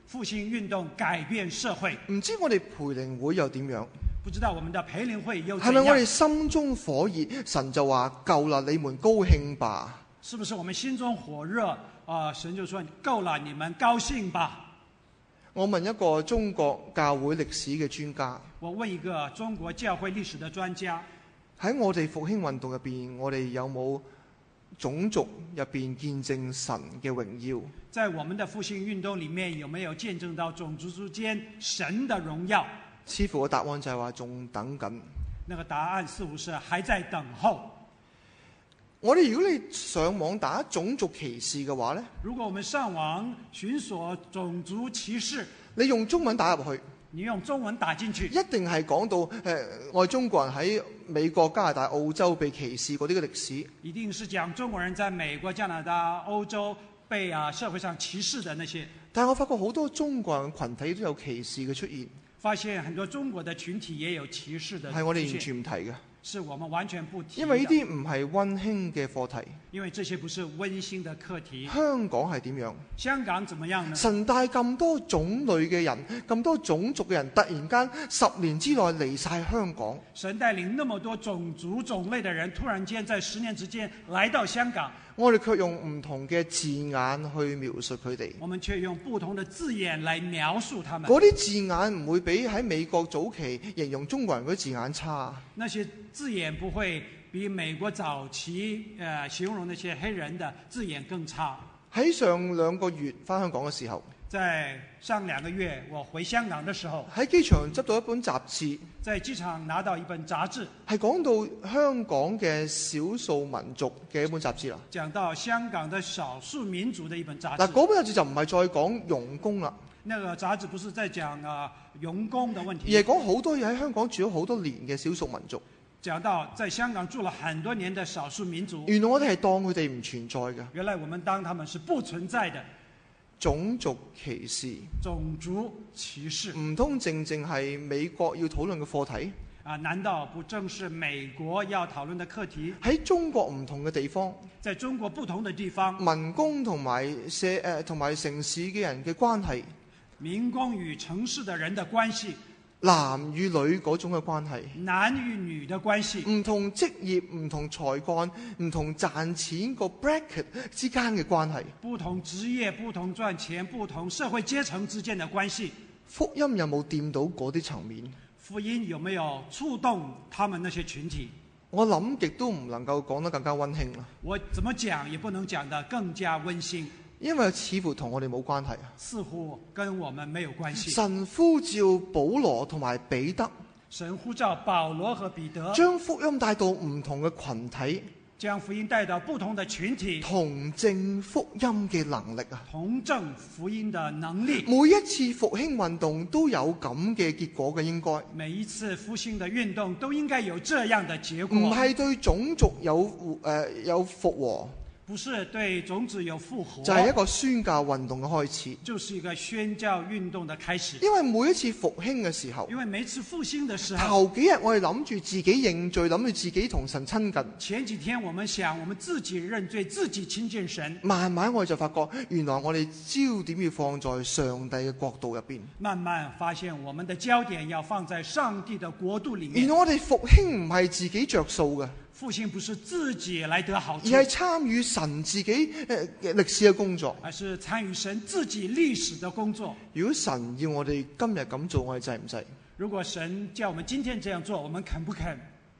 复兴运动改變社會。 唔知我哋培靈會又點樣？ 不知道我們的培靈會又係怎咪我哋樣？ 心中火熱，神就話夠啦，你們高興吧？ 是不是我們心中火熱神就說夠了，你們高興吧？ 我問一個中國教會歷史嘅專家， 我問一個中國教會歷史的專家， 喺我哋復興運動入邊，我哋有冇種族入邊見證神嘅榮耀？ 在我們的復興運動裡面，有沒有見證到種族之間神的榮耀？ 似乎個答案就係話仲等緊。 那個答案似乎是還在等候。 我哋如果你上網打種族歧視嘅話呢， 如果我們上網尋索種族歧視， 你用中文打入去， 你用中文打進去， 一定係講到我哋中國人喺美國、加拿大、澳洲被歧視嗰啲嘅歷史。 一定是講中國人在美國、加拿大、歐洲被社會上歧視的那些。 但係我發覺好多中國人群體都有歧視嘅出現， 發現很多中國的群體也有歧視的， 係我哋完全唔提嘅， 是我們完全不提的。 因為呢啲唔係溫馨嘅課題。 因為這些不是溫馨的課題。 香港係點樣？ 香港怎麼樣呢？ 神帶咁多種類嘅人，咁多種族嘅人，突然間10年之內離晒香港。 神帶領那麼多種族種類的人，突然間在10年之間來到香港， 我哋卻用唔同嘅字眼去描述佢哋。 我們卻用不同的字眼來描述他們。 嗰啲字眼唔會比喺美國早期形容中國人嗰啲字眼差。 那些字眼不會比美國早期形容那些黑人的字眼更差。 喺上2個月返香港嘅時候， 在上2個月我回香港的時候， 喺機場執到一本雜誌， 在機場拿到一本雜誌， 係講到香港嘅少數民族嘅一本雜誌啦。 講到香港的少數民族的一本雜誌。 嗱，嗰本雜誌就唔係再講傭工啦， 那個雜誌不是在講傭工的問題， 而係講好多嘢喺香港住咗好多年嘅少數民族。 講到在香港住了很多年的少數民族， 原來我哋係當佢哋唔存在嘅。 原來我們當他們是不存在的。 種族歧視， 種族歧視， 唔通正係美國要討論嘅課題？ 難道不正是美國要討論的課題？ 喺中國唔同嘅地方， 在中國不同的地方， 民工同埋城市嘅人嘅關係， 民工與城市的人的關係， 男與女嗰種嘅關係， 男與女的關係， 唔同職業、唔同才幹、唔同賺錢個 bracket 之間嘅關係， 不同職業、不同賺錢、不同社會階層之間的關係。 福音有冇掂到嗰啲層面？ 福音有沒有觸動他們那些群體？ 我諗極都唔能夠講得更加溫馨啦。 我怎麼講也不能講得更加溫馨， 因為似乎同我哋冇關係啊。 似乎跟我們沒有關係。 神呼召保羅同埋彼得， 神呼召保羅和彼得， 將福音帶到唔同嘅群體， 將福音帶到不同的群體， 同證福音嘅能力啊！ 同證福音的能力。 每一次復興運動都有咁嘅結果嘅，應該每一次復興的運動都應該有這樣的結果。 唔係對種族有復和， 不是對種子有復和， 就係一個宣教運動嘅開始， 就是一個宣教運動的開始。 因為每一次復興嘅時候， 因為每次復興的時候， 頭幾日我哋諗住自己認罪，諗住自己同神親近。 前幾天我們想我們自己認罪，自己親近神。 慢慢我哋就發覺，原來我哋焦點要放在上帝嘅國度入邊。 慢慢發現我們的焦點要放在上帝的國度裡面。 原來我哋復興唔係自己着數嘅。 復興不是自己來得好處， 而係參與神自己歷史嘅工作， 而是參與神自己歷史的工作。 如果神要我哋今日咁做，我哋制唔制？ 如果神叫我們今天這樣做，我們肯不肯？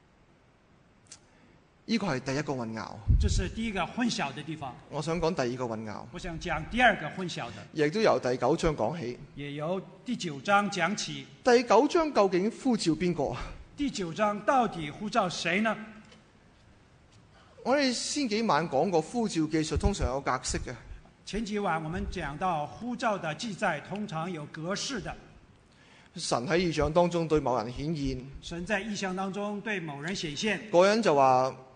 呢個係第一個混淆。 這是第一個混淆的地方。 我想講第二個混淆。 我想講第二個混淆的， 亦都由第9章講起。 也由第9章講起。 第9章究竟呼召邊個啊？ 第9章到底呼召誰呢？ 我哋先幾晚講過呼召技術通常有格式嘅。 前幾晚我們講到呼召的記載通常有格式的。 神喺異象當中對某人顯現， 神在異象當中對某人顯現， 嗰人就話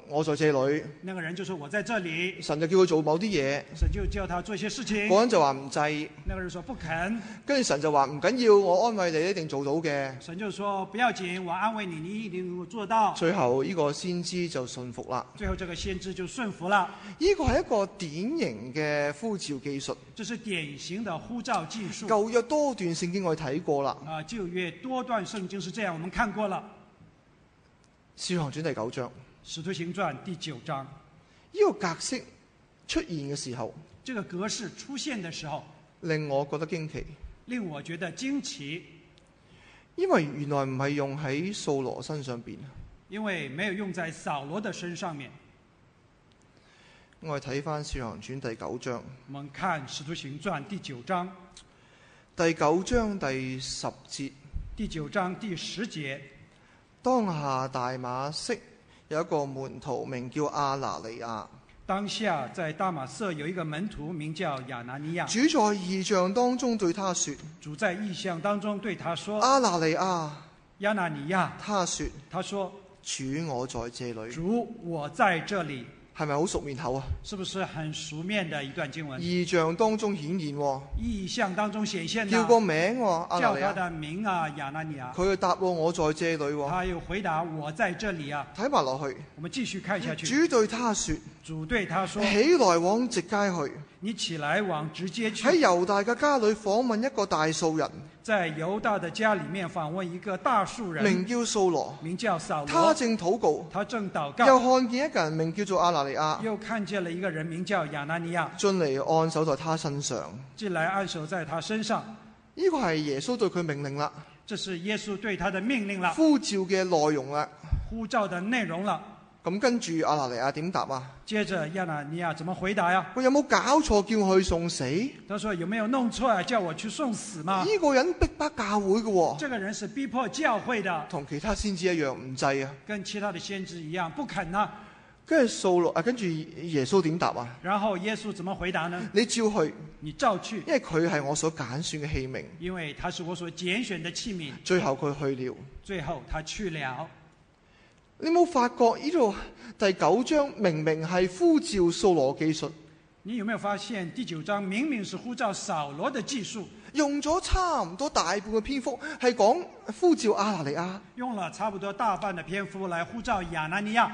我在這裏， 那個人就說我在這裡， 神就叫佢做某啲嘢， 神就叫他做一些事情， 嗰人就話唔制， 那個人說不肯， 跟住神就話唔緊要，我安慰你一定做到嘅。 神就說不要緊，我安慰你，你一定能夠做到。 最後呢個先知就信服啦。 最後這個先知就順服了。 呢個係一個典型嘅呼召技術， 這是典型的呼召技術。 舊約多段聖經我哋睇過啦。 舊約多段聖經是這樣，我們看過了。 使徒行傳第9章， 使徒行傳第9章， 呢個格式出現嘅時候， 這個格式出現的時候， 令我覺得驚奇， 令我覺得驚奇， 因為原來唔係用喺掃羅身上邊， 因為沒有用在掃羅的身上面。 我哋睇翻使徒行傳第9章， 我們看使徒行傳第9章， 第9章第10節， 第9章第10節， 當下大馬色有一個門徒名叫亞拿尼亞。 當下在大馬色有一個門徒名叫亞拿尼亞。 主在異象當中對他說， 主在異象當中對他說， 亞拿尼亞， 亞拿尼亞。 他說，主我在這裏。 主我在這裏。 係咪好熟面口啊？ 是不是很熟面的一段經文？ 異象當中顯現， 異象當中顯現的。 叫個名， 叫他的名啊，亞拿尼亞。 佢就答我在這裏。 他又回答我在這裏啊。 睇埋落去， 我們繼續看下去。 主對他說， 主對他說， 起來往直街去。 你起來往直街去。 喺猶大嘅家裏訪問一個大數人。 在猶大的家裏面訪問一個大數人， 名叫掃羅， 名叫掃羅。 他正禱告， 他正禱告。 又看見一個人名叫做亞拿尼亞， 又看見了一個人名叫亞拿尼亞， 進嚟按手在他身上， 進來按手在他身上。 呢個係耶穌對佢命令啦， 這是耶穌對他的命令啦， 呼召嘅內容啦， 呼召的內容啦。 咁跟住亞拿尼亞點答啊？ 接着亞拿尼亞怎麼回答呀？ 我有冇搞錯叫我去送死？ 他說有沒有弄錯啊？叫我去送死嗎？ 呢個人逼迫教會嘅喎， 這個人是逼迫教會的， 同其他先知一樣唔制啊， 跟其他的先知一樣不肯啊。 跟住掃羅跟住耶穌點答啊？ 然後耶穌怎麼回答呢？ 你照去， 你照去， 因為佢係我所揀選嘅器皿， 因為他是我所揀選的器皿。 最後佢去了， 最後他去了。 你冇發覺呢度第9章明明係呼召掃羅技術？ 你有沒有發現第9章明明是呼召掃羅的技術？ 用咗差唔多大半嘅篇幅係講呼召亞拿尼亞， 用了差不多大半的篇幅來呼召亞拿尼亞，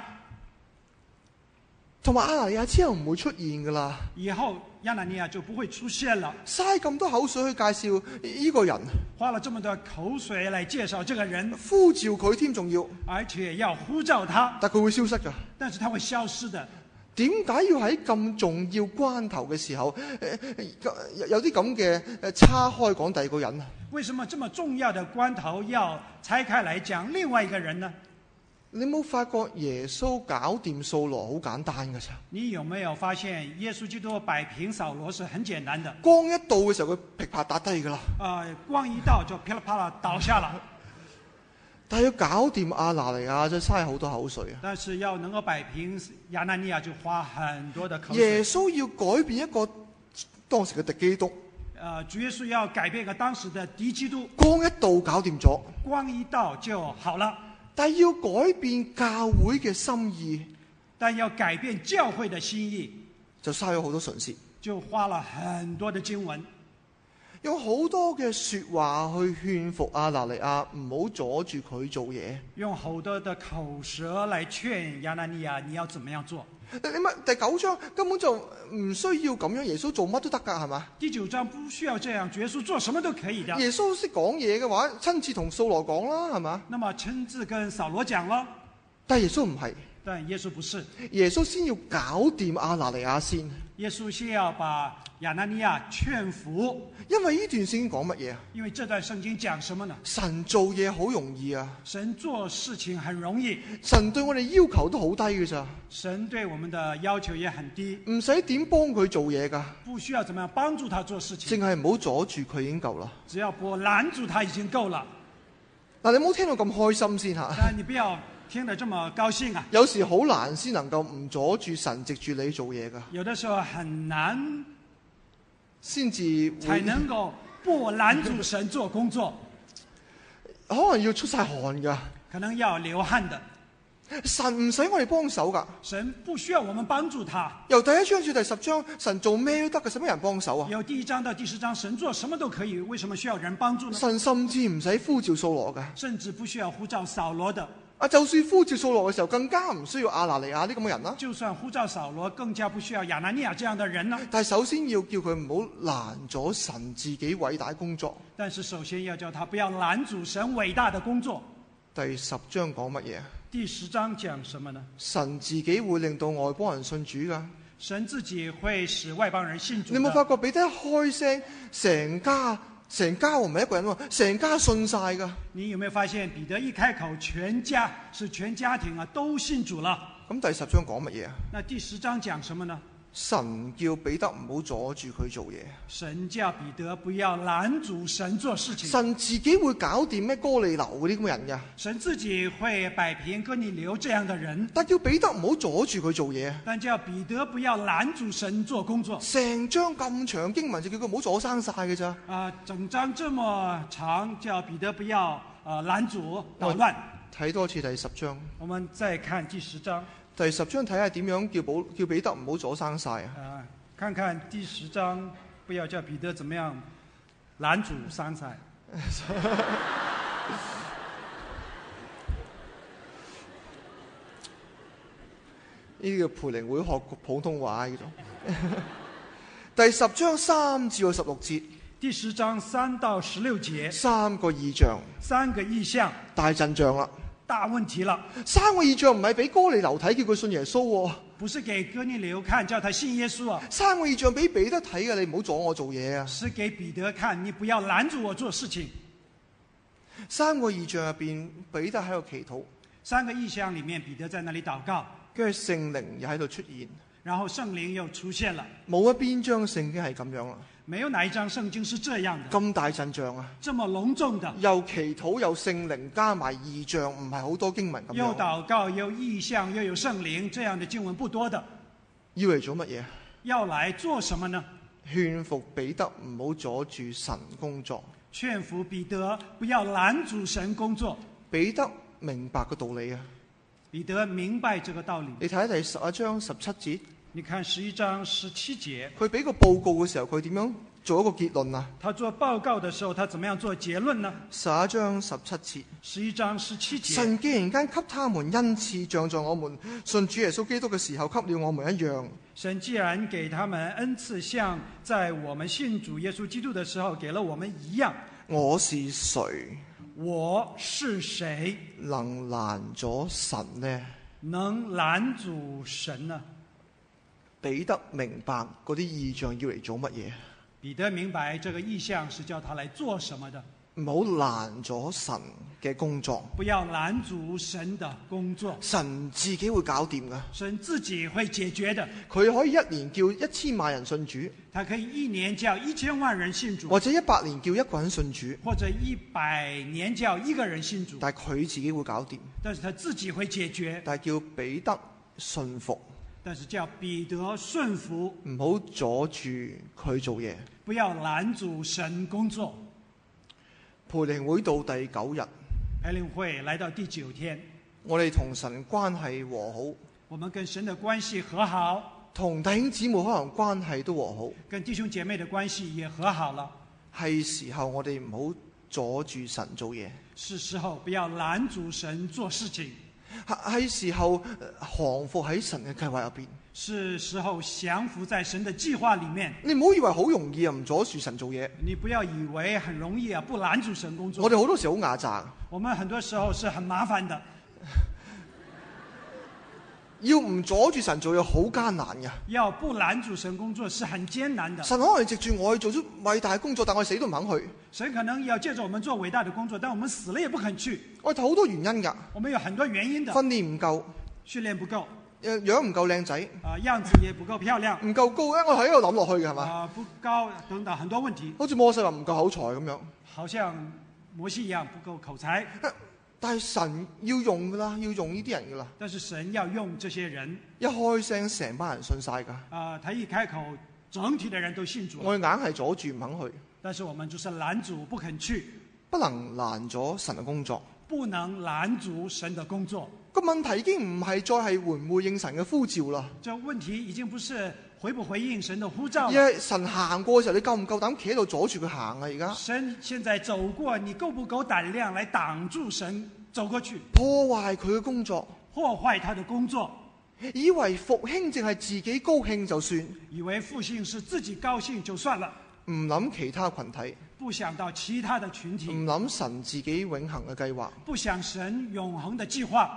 同埋亞拿尼亞之後唔會出現噶啦。 以後亞拿尼亞就不會出現了。 嘥咁多口水去介紹呢個人， 花了這麼多口水來介紹這個人， 呼召佢添，仲要， 而且要呼召他， 但佢會消失噶。 但是他會消失的。 點解要喺咁重要關頭嘅時候，有啲咁嘅叉開講第二個人啊？ 為什麼這麼重要的關頭要拆開來講另外一個人呢？ 你冇發覺耶穌搞掂掃羅好簡單㗎咋？ 你有沒有發現耶穌基督擺平掃羅是很簡單的？ 光一到嘅時候，佢噼啪打低㗎啦。 光一到就噼里啪啦倒下了。 但係要搞掂亞拿尼亞，就嘥好多口水啊！ 但是要能夠擺平亞拿尼亞，就花很多的口水。 耶穌要改變一個當時嘅敵基督。 主耶穌要改變一個當時的敵基督。 光一到搞掂咗， 光一到就好了。 但係要改變教會嘅心意， 但要改變教會的心意， 就嘥咗好多唇舌， 就花了很多的經文， 用好多嘅說話去勸服亞拿尼亞唔好阻住佢做嘢， 用好多的口舌來勸亞拿尼亞你要怎麼樣做。 你乜第9章根本就唔需要咁樣，耶穌做乜都得噶，係嘛？ 第9章不需要這樣，耶穌做什麼都可以的。 耶穌識講嘢嘅話，親自同掃羅講啦，係嘛？ 那麼親自跟掃羅講了， 但係耶穌唔係， 但耶穌不是， 耶穌先要搞掂亞拿尼亞先。 耶穌先要把亞拿尼亞勸服。 因為呢段聖經講乜嘢啊？ 因為這段聖經講什麼呢？ 神做嘢好容易啊！ 神做事情很容易。 神對我哋要求都好低嘅咋？ 神對我們的要求也很低， 唔使點幫佢做嘢噶， 不需要怎麼樣幫助他做事情， 淨係唔好阻住佢已經夠啦。 只要不攔住他已經夠了。 嗱，你唔好聽到咁開心先吓。 但你不要聽得這麼高興啊！ 有時好難先能夠唔阻住神藉住你做嘢噶。 有的時候很難， 先至才能夠不攔住神做工作， 可能要出晒汗噶， 可能要流汗的。 神唔使我哋幫手噶。 神不需要我們幫助他。 由第1章至第10章，神做咩都得嘅，使乜人幫手啊？ 由第1章到第10章，神做什麼都可以，為什麼需要人幫助呢？ 神甚至唔使呼召掃羅嘅， 甚至不需要呼召掃羅的。 就算呼召掃羅嘅時候，更加唔需要亞拿尼亞呢咁嘅人啦。 就算呼召掃羅，更加不需要亞拿尼亞這樣的人呢。 但係首先要叫佢唔好攔咗神自己偉大工作。 但是首先要叫他不要攔阻神偉大的工作。 第10章講乜嘢？ 第10章講什麼呢？ 神自己會令到外邦人信主噶。 神自己會使外邦人信主的。 你有冇發覺彼得一開聲，成家唔係一個人喎，成家信晒噶。 你有沒有發現彼得一開口，全家庭啊都信主了？ 咁第10章講乜嘢啊？ 那第10章講什麼呢？ 神叫彼得唔好阻住佢做嘢。 神叫彼得不要攔阻神做事情。 神自己會搞掂咩哥尼流嗰啲咁嘅人噶。 神自己會擺平哥尼流這樣的人。 但叫彼得唔好阻住佢做嘢。 但叫彼得不要攔阻神做工作。 成章咁長經文就叫佢唔好阻生晒嘅咋。 整章這麼長，叫彼得不要攔阻搗亂。 睇多次第10章。 我們再看第10章。 第10章睇下點樣叫彼得唔好阻生晒啊！ 看看第10章，不要叫彼得怎麼樣攔阻生晒。 呢啲叫培靈會學普通話呢種。第10章3至16節。 第10章3到16節。 三個異象。 三個異象。 大陣仗啦。 大問題了。 三個異象唔係俾哥尼流睇，叫佢信耶穌喎。 不是給哥尼流看，叫他信耶穌啊。 三個異象俾彼得睇嘅，你唔好阻我做嘢啊。 是給彼得看，你不要攔住我做事情。 三個異象入邊，彼得喺度祈禱。 三個異象裡面，彼得在那裡禱告。 跟住聖靈又喺度出現。 然後聖靈又出現了。 冇一邊章聖經係咁樣啦。 沒有哪一章聖經是這樣的。 咁大陣仗啊！ 這麼隆重的。 又祈禱又聖靈加埋異象，唔係好多經文咁樣。 又禱告又異象又有聖靈，這樣的經文不多的。 要嚟做乜嘢？ 要來做什麼呢？ 勸服彼得唔好阻住神工作。 勸服彼得不要攔阻神工作。 彼得明白個道理啊！ 彼得明白這個道理。 你睇第11章17節。 你看11章17節， 佢俾個報告嘅時候，佢點樣做一個結論啊？ 他做報告的時候，他怎麼樣做結論呢 ？11章17節。 11章17節。 神既然間給他們恩賜，像在我們信主耶穌基督嘅時候給了我們一樣。 神既然給他們恩賜，像在我們信主耶穌基督的時候給了我們一樣。 我是誰？ 我是誰？ 能攔咗神呢？ 能攔阻神呢？ 彼得明白嗰啲異象要嚟做乜嘢？ 彼得明白這個異象是叫他來做什麼的。 唔好攔咗神嘅工作。 不要攔阻神的工作。 神自己會搞掂噶。 神自己會解決的。 佢可以一年叫1000萬人信主。 他可以一年叫1000萬人信主。 或者100年叫一個人信主。 或者100年叫一個人信主。 但係佢自己會搞掂。 但是他自己會解決。 但係叫彼得信服。 但是叫彼得順服， 唔好阻住佢做嘢， 不要攔阻神工作。 培靈會到第9日， 培靈會來到第9天， 我哋同神關係和好， 我們跟神的關係和好， 同弟兄姊妹可能關係都和好， 跟弟兄姐妹的關係也和好了。 係時候我哋唔好阻住神做嘢， 是時候不要攔阻神做事情。 係時候降服喺神嘅計劃入邊， 是時候降服在神的計劃裏面。 你唔好以為好容易啊，唔阻住神做嘢。 你不要以為很容易啊，不攔住神工作。 我哋好多時候好壓榨。 我們很多時候是很麻煩的。 要唔阻住神做嘢好艱難嘅。 要不攔住神工作是很艱難的。 神可能藉住我去做出偉大嘅工作，但我死都唔肯去。 神可能要借着我們做偉大的工作，但我們死了也不肯去。 我睇好多原因㗎。 我們有很多原因的。 訓練唔夠， 訓練不夠， 樣唔夠靚仔， 樣子也不夠漂亮， 唔夠高咧，我喺度諗落去嘅係嘛？ 不高等等很多問題。 好似摩西話唔夠口才咁樣。 好像摩西一樣不夠口才。 但係神要用噶啦，要用呢啲人噶啦。 但是神要用這些人。 一開聲，成班人信晒噶。 他一開口，整體的人都信主。 我哋硬係阻住唔肯去。 但是我們就是攔阻不肯去。 不能攔咗神嘅工作。 不能攔阻神的工作。 個問題已經唔係再係回唔回應神嘅呼召啦。 這問題已經不是回不回應神的呼召而了。 係神行過嘅時候，你夠唔夠膽企喺度阻住佢行啊？而家神現在走過，你夠不夠膽量來擋住神走過去， 破壞佢嘅工作， 破壞他的工作， 以為復興淨係自己高興就算， 以為復興是自己高興就算了， 唔諗其他群體， 不想到其他的群體， 唔諗神自己永恆嘅計劃。 不想神永恆的計劃。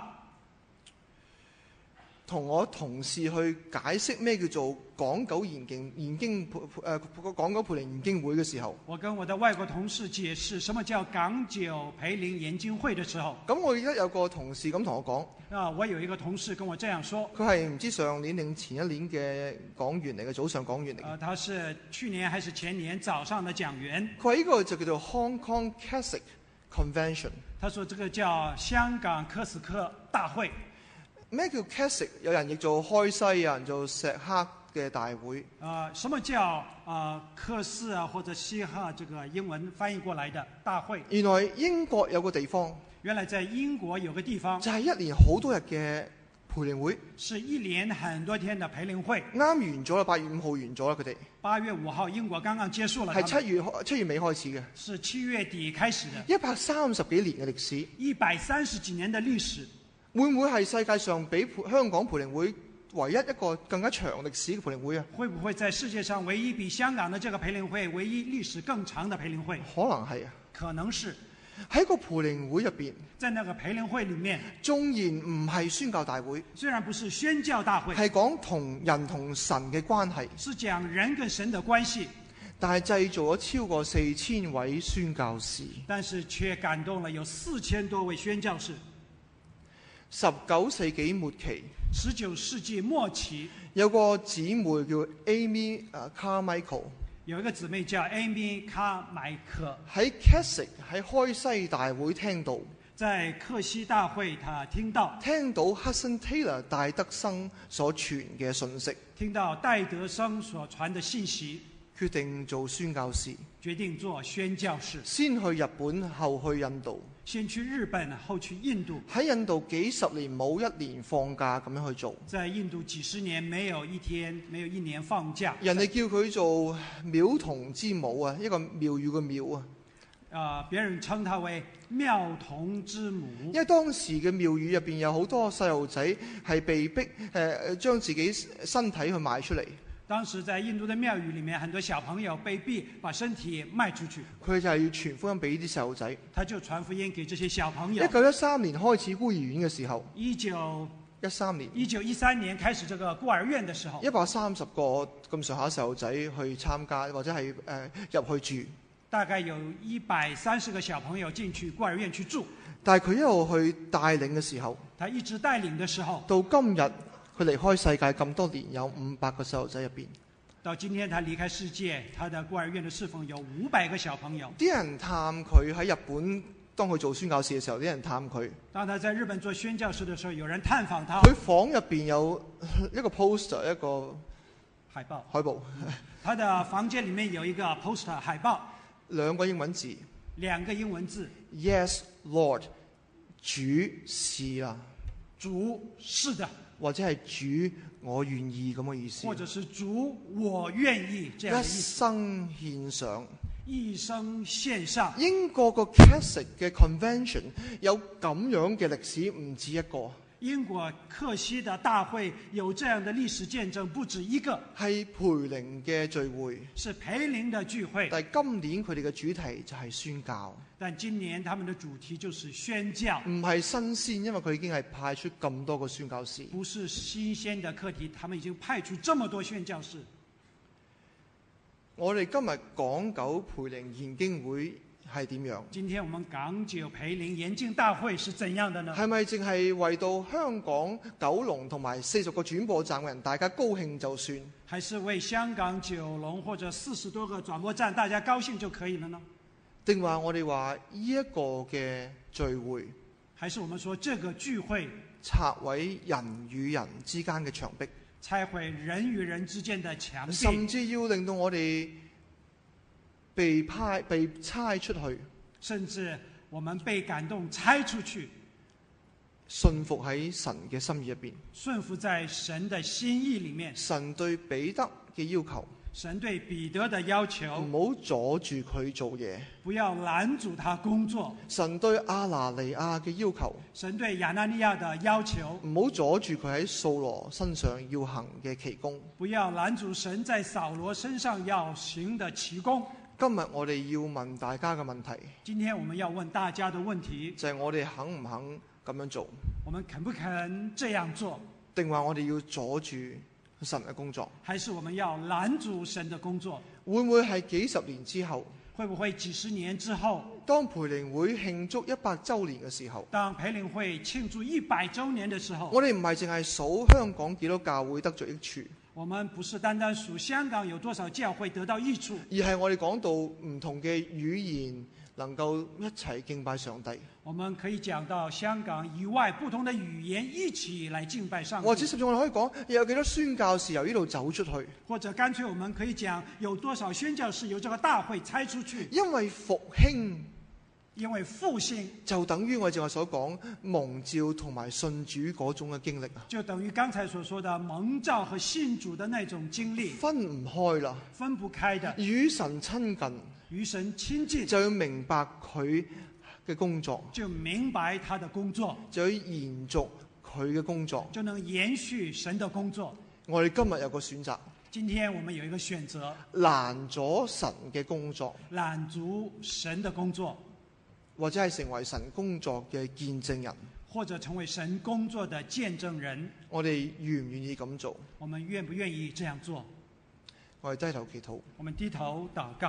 同我同事去解釋咩叫做港九研經港九培靈研經會嘅時候， 我跟我的外國同事解釋什麼叫港九培靈研經會的時候， 咁我記得有個同事咁同我講， 我有一個同事跟我這樣說， 佢係唔知上年定前一年嘅講員嚟嘅，早上講員嚟嘅。 他是去年還是前年早上的講員。 佢話呢個就叫做 Hong Kong Catholic Convention。 他說這個叫香港科斯科大會。 咩叫 Catholic？ 有人譯做開西，有人做石刻嘅大會。 什麼叫科斯啊或者西克？這個英文翻譯過來的大會。 原來英國有個地方， 原來在英國有個地方， 就係一年好多日嘅培靈會， 是一連很多天的培靈會。 啱完咗啦，8月5號完咗啦，佢哋。 8月5號英國剛剛結束了。 係7月尾開始嘅。 是7月底開始的。 130幾年嘅歷史。 130幾年的歷史。 會唔會係世界上比香港培靈會唯一一個更加長歷史嘅培靈會啊？ 會不會在世界上唯一比香港的這個培靈會唯一歷史更長的培靈會？ 可能係啊。 可能是。 喺個培靈會入邊， 在那個培靈會裡面， 縱然唔係宣教大會， 雖然不是宣教大會， 係講同人同神嘅關係， 是講人跟神的關係， 但係製造咗超過4000位宣教士， 但是卻感動了有4000多位宣教士。 19世紀末期 ，19世紀末期， 有個姊妹叫 Amy Carmichael， 有一個姊妹叫 Amy Carmichael， 喺 Catholic 喺開西大會聽到， 在克西大會，他聽到 Hudson Taylor 戴德生所傳嘅信息， 聽到戴德生所傳的信息， 決定做宣教士， 決定做宣教士， 先去日本，後去印度。 先去日本，後去印度。 喺印度幾十年冇一年放假咁樣去做。 在印度幾十年沒有一年放假。 人哋叫佢做廟童之母啊，一個廟宇嘅廟啊。 別人稱他為廟童之母。 因為當時嘅廟宇入邊有好多細路仔係被逼將自己身體去賣出嚟。 當時在印度的廟宇裡面，很多小朋友被逼把身體賣出去。 佢就係要傳福音俾啲細路仔。 他就傳福音給這些小朋友。 1913年開始孤兒院嘅時候。 1913年開始這個孤兒院的時候。 130個咁上下細路仔去參加或者係入去住。 大概有130個小朋友進去孤兒院去住。 但係佢一路去帶領嘅時候， 他一直帶領的時候， 到今日。佢離開世界咁多年，有500個細路仔入邊。 到今天，他離開世界，他的孤兒院的侍奉有500個小朋友。 啲人探佢喺日本，當佢做宣教士嘅時候，啲人探佢。 當他在日本做宣教士的時候，有人探訪他。 佢房入邊有一個 poster， 一個海報。 海報。 他的房間裡面有一個 poster 海報。 2個英文字。 2個英文字。 Yes, Lord， 主是啦。 主是的。 或者係主我願意咁嘅意思， 或者是主我願意這樣的意思。 一生獻上， 一生獻上。 英國個 Catholic 嘅 Convention 有咁樣嘅歷史唔止一個。 英國克西的大會有這樣的歷史見證不止一個。 係培靈嘅聚會， 是培靈的聚會。 但係今年佢哋嘅主題就係宣教。 但今年他們的主題就是宣教。 唔係新鮮，因為佢已經係派出咁多個宣教士。 不是新鮮的課題，他們已經派出這麼多宣教士。 我哋今日港九培靈研經會係點樣？ 今天我們港九培靈研經大會是怎樣的呢？ 係咪淨係為到香港、九龍同埋40個轉播站嘅人大家高興就算？ 還是為香港、九龍或者40多個轉播站大家高興就可以了呢？ 定話我哋話呢一個嘅聚會， 還是我們說這個聚會拆毀人與人之間嘅牆壁， 拆毀人與人之間的牆壁， 甚至要令到我哋被差出去， 甚至我們被感動差出去， 信服喺神嘅心意入邊。 顺服在神的心意里面。 神對彼得嘅要求， 神對彼得的要求， 唔好阻住佢做嘢。 不要攔阻他工作。 神對亞拿尼亞嘅要求， 神對亞拿尼亞的要求， 唔好阻住佢喺掃羅身上要行嘅奇功。 不要攔阻神在掃羅身上要行的奇功。 今日我哋要問大家嘅問題， 今天我們要問大家的問題， 就係我哋肯唔肯咁樣做？ 我們肯不肯這樣做？ 定話我哋要阻住神嘅工作？ 還是我們要攔阻神的工作？ 會唔會係幾十年之後？ 會不會幾十年之後， 當培靈會慶祝100週年嘅時候， 當培靈會慶祝100週年的時候， 我哋唔係淨係數香港幾多教會得咗益處， 我們不是單單數香港有多少教會得到益處， 而係我哋講到唔同嘅語言能夠一齊敬拜上帝。 我們可以講到香港以外不同的語言一起來敬拜上帝。 或者甚至我哋可以講，有幾多宣教士由呢度走出去？ 或者乾脆我們可以講，有多少宣教士由這個大會差出去？ 因為復興， 因為復興就等於我哋正話所講蒙召同埋信主嗰種嘅經歷啊， 就等於剛才所說的蒙召和信主的那種經歷， 分唔開啦， 分不開的。 與神親近， 與神親近， 就要明白佢嘅工作， 就明白他的工作， 就要延續佢嘅工作， 就能延續神的工作。 我哋今日有個選擇， 今天我們有一個選擇， 攔咗神嘅工作， 攔阻神的工作， 或者係成為神工作嘅見證人， 或者成為神工作的見證人。 我哋願唔願意咁做？ 我們願不願意這樣做？ 我哋低頭祈禱。 我們低頭禱告。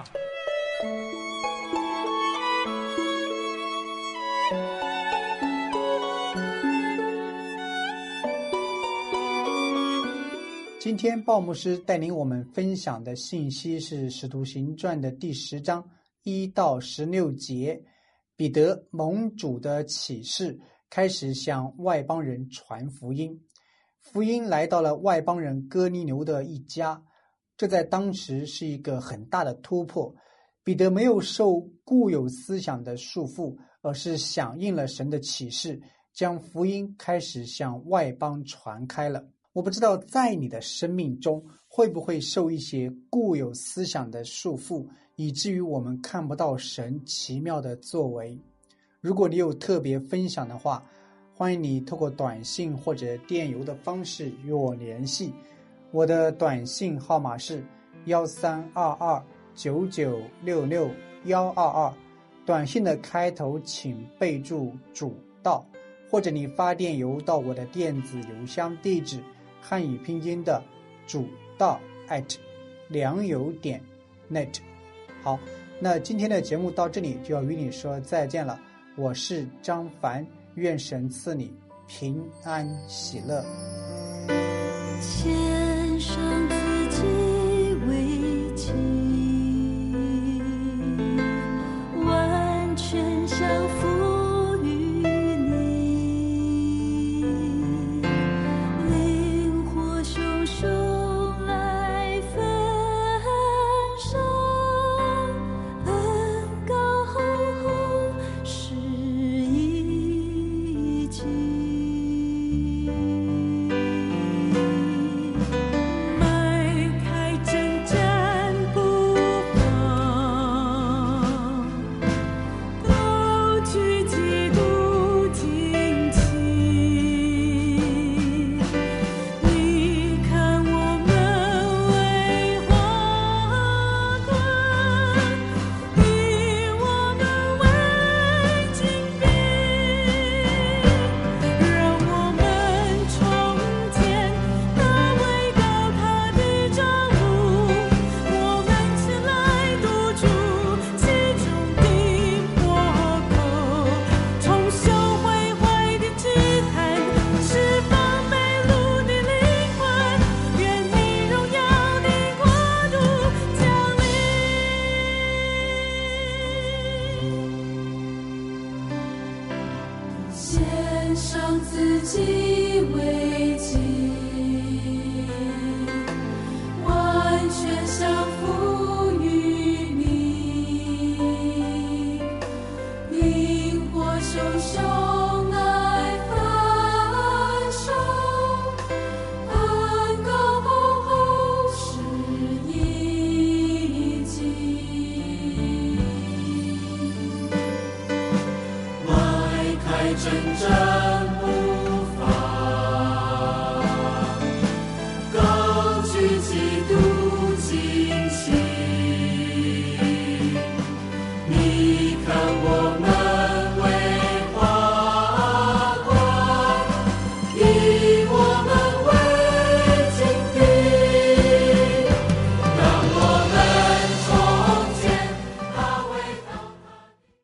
今天鲍牧師帶領我們分享的信息是《使徒行傳》的第10章1到16節。彼得蒙主的啟示，開始向外邦人傳福音。福音來到了外邦人哥尼流的一家，這在當時是一個很大的突破。彼得沒有受固有思想的束縛，而是響應了神的啟示，將福音開始向外邦傳開了。我不知道在你的生命中會不會受一些固有思想的束縛，以至於我們看不到神奇妙的作為。如果你有特別分享的話，歡迎你透過短信或者電郵的方式與我聯繫。我的短信號碼是132299662122，短信的開頭請備註主道，或者你發電郵到我的電子郵箱地址漢語拼音的主道@良友.net。好，那今天的節目到這裡就要與你說再見了。我是張凡，願神賜你平安喜樂。 獻上自己為祭，完全降服於你，靈火熊熊來焚燒，恩膏厚厚施以己。獻上自己為祭，完全降服於你，靈火熊熊來焚真正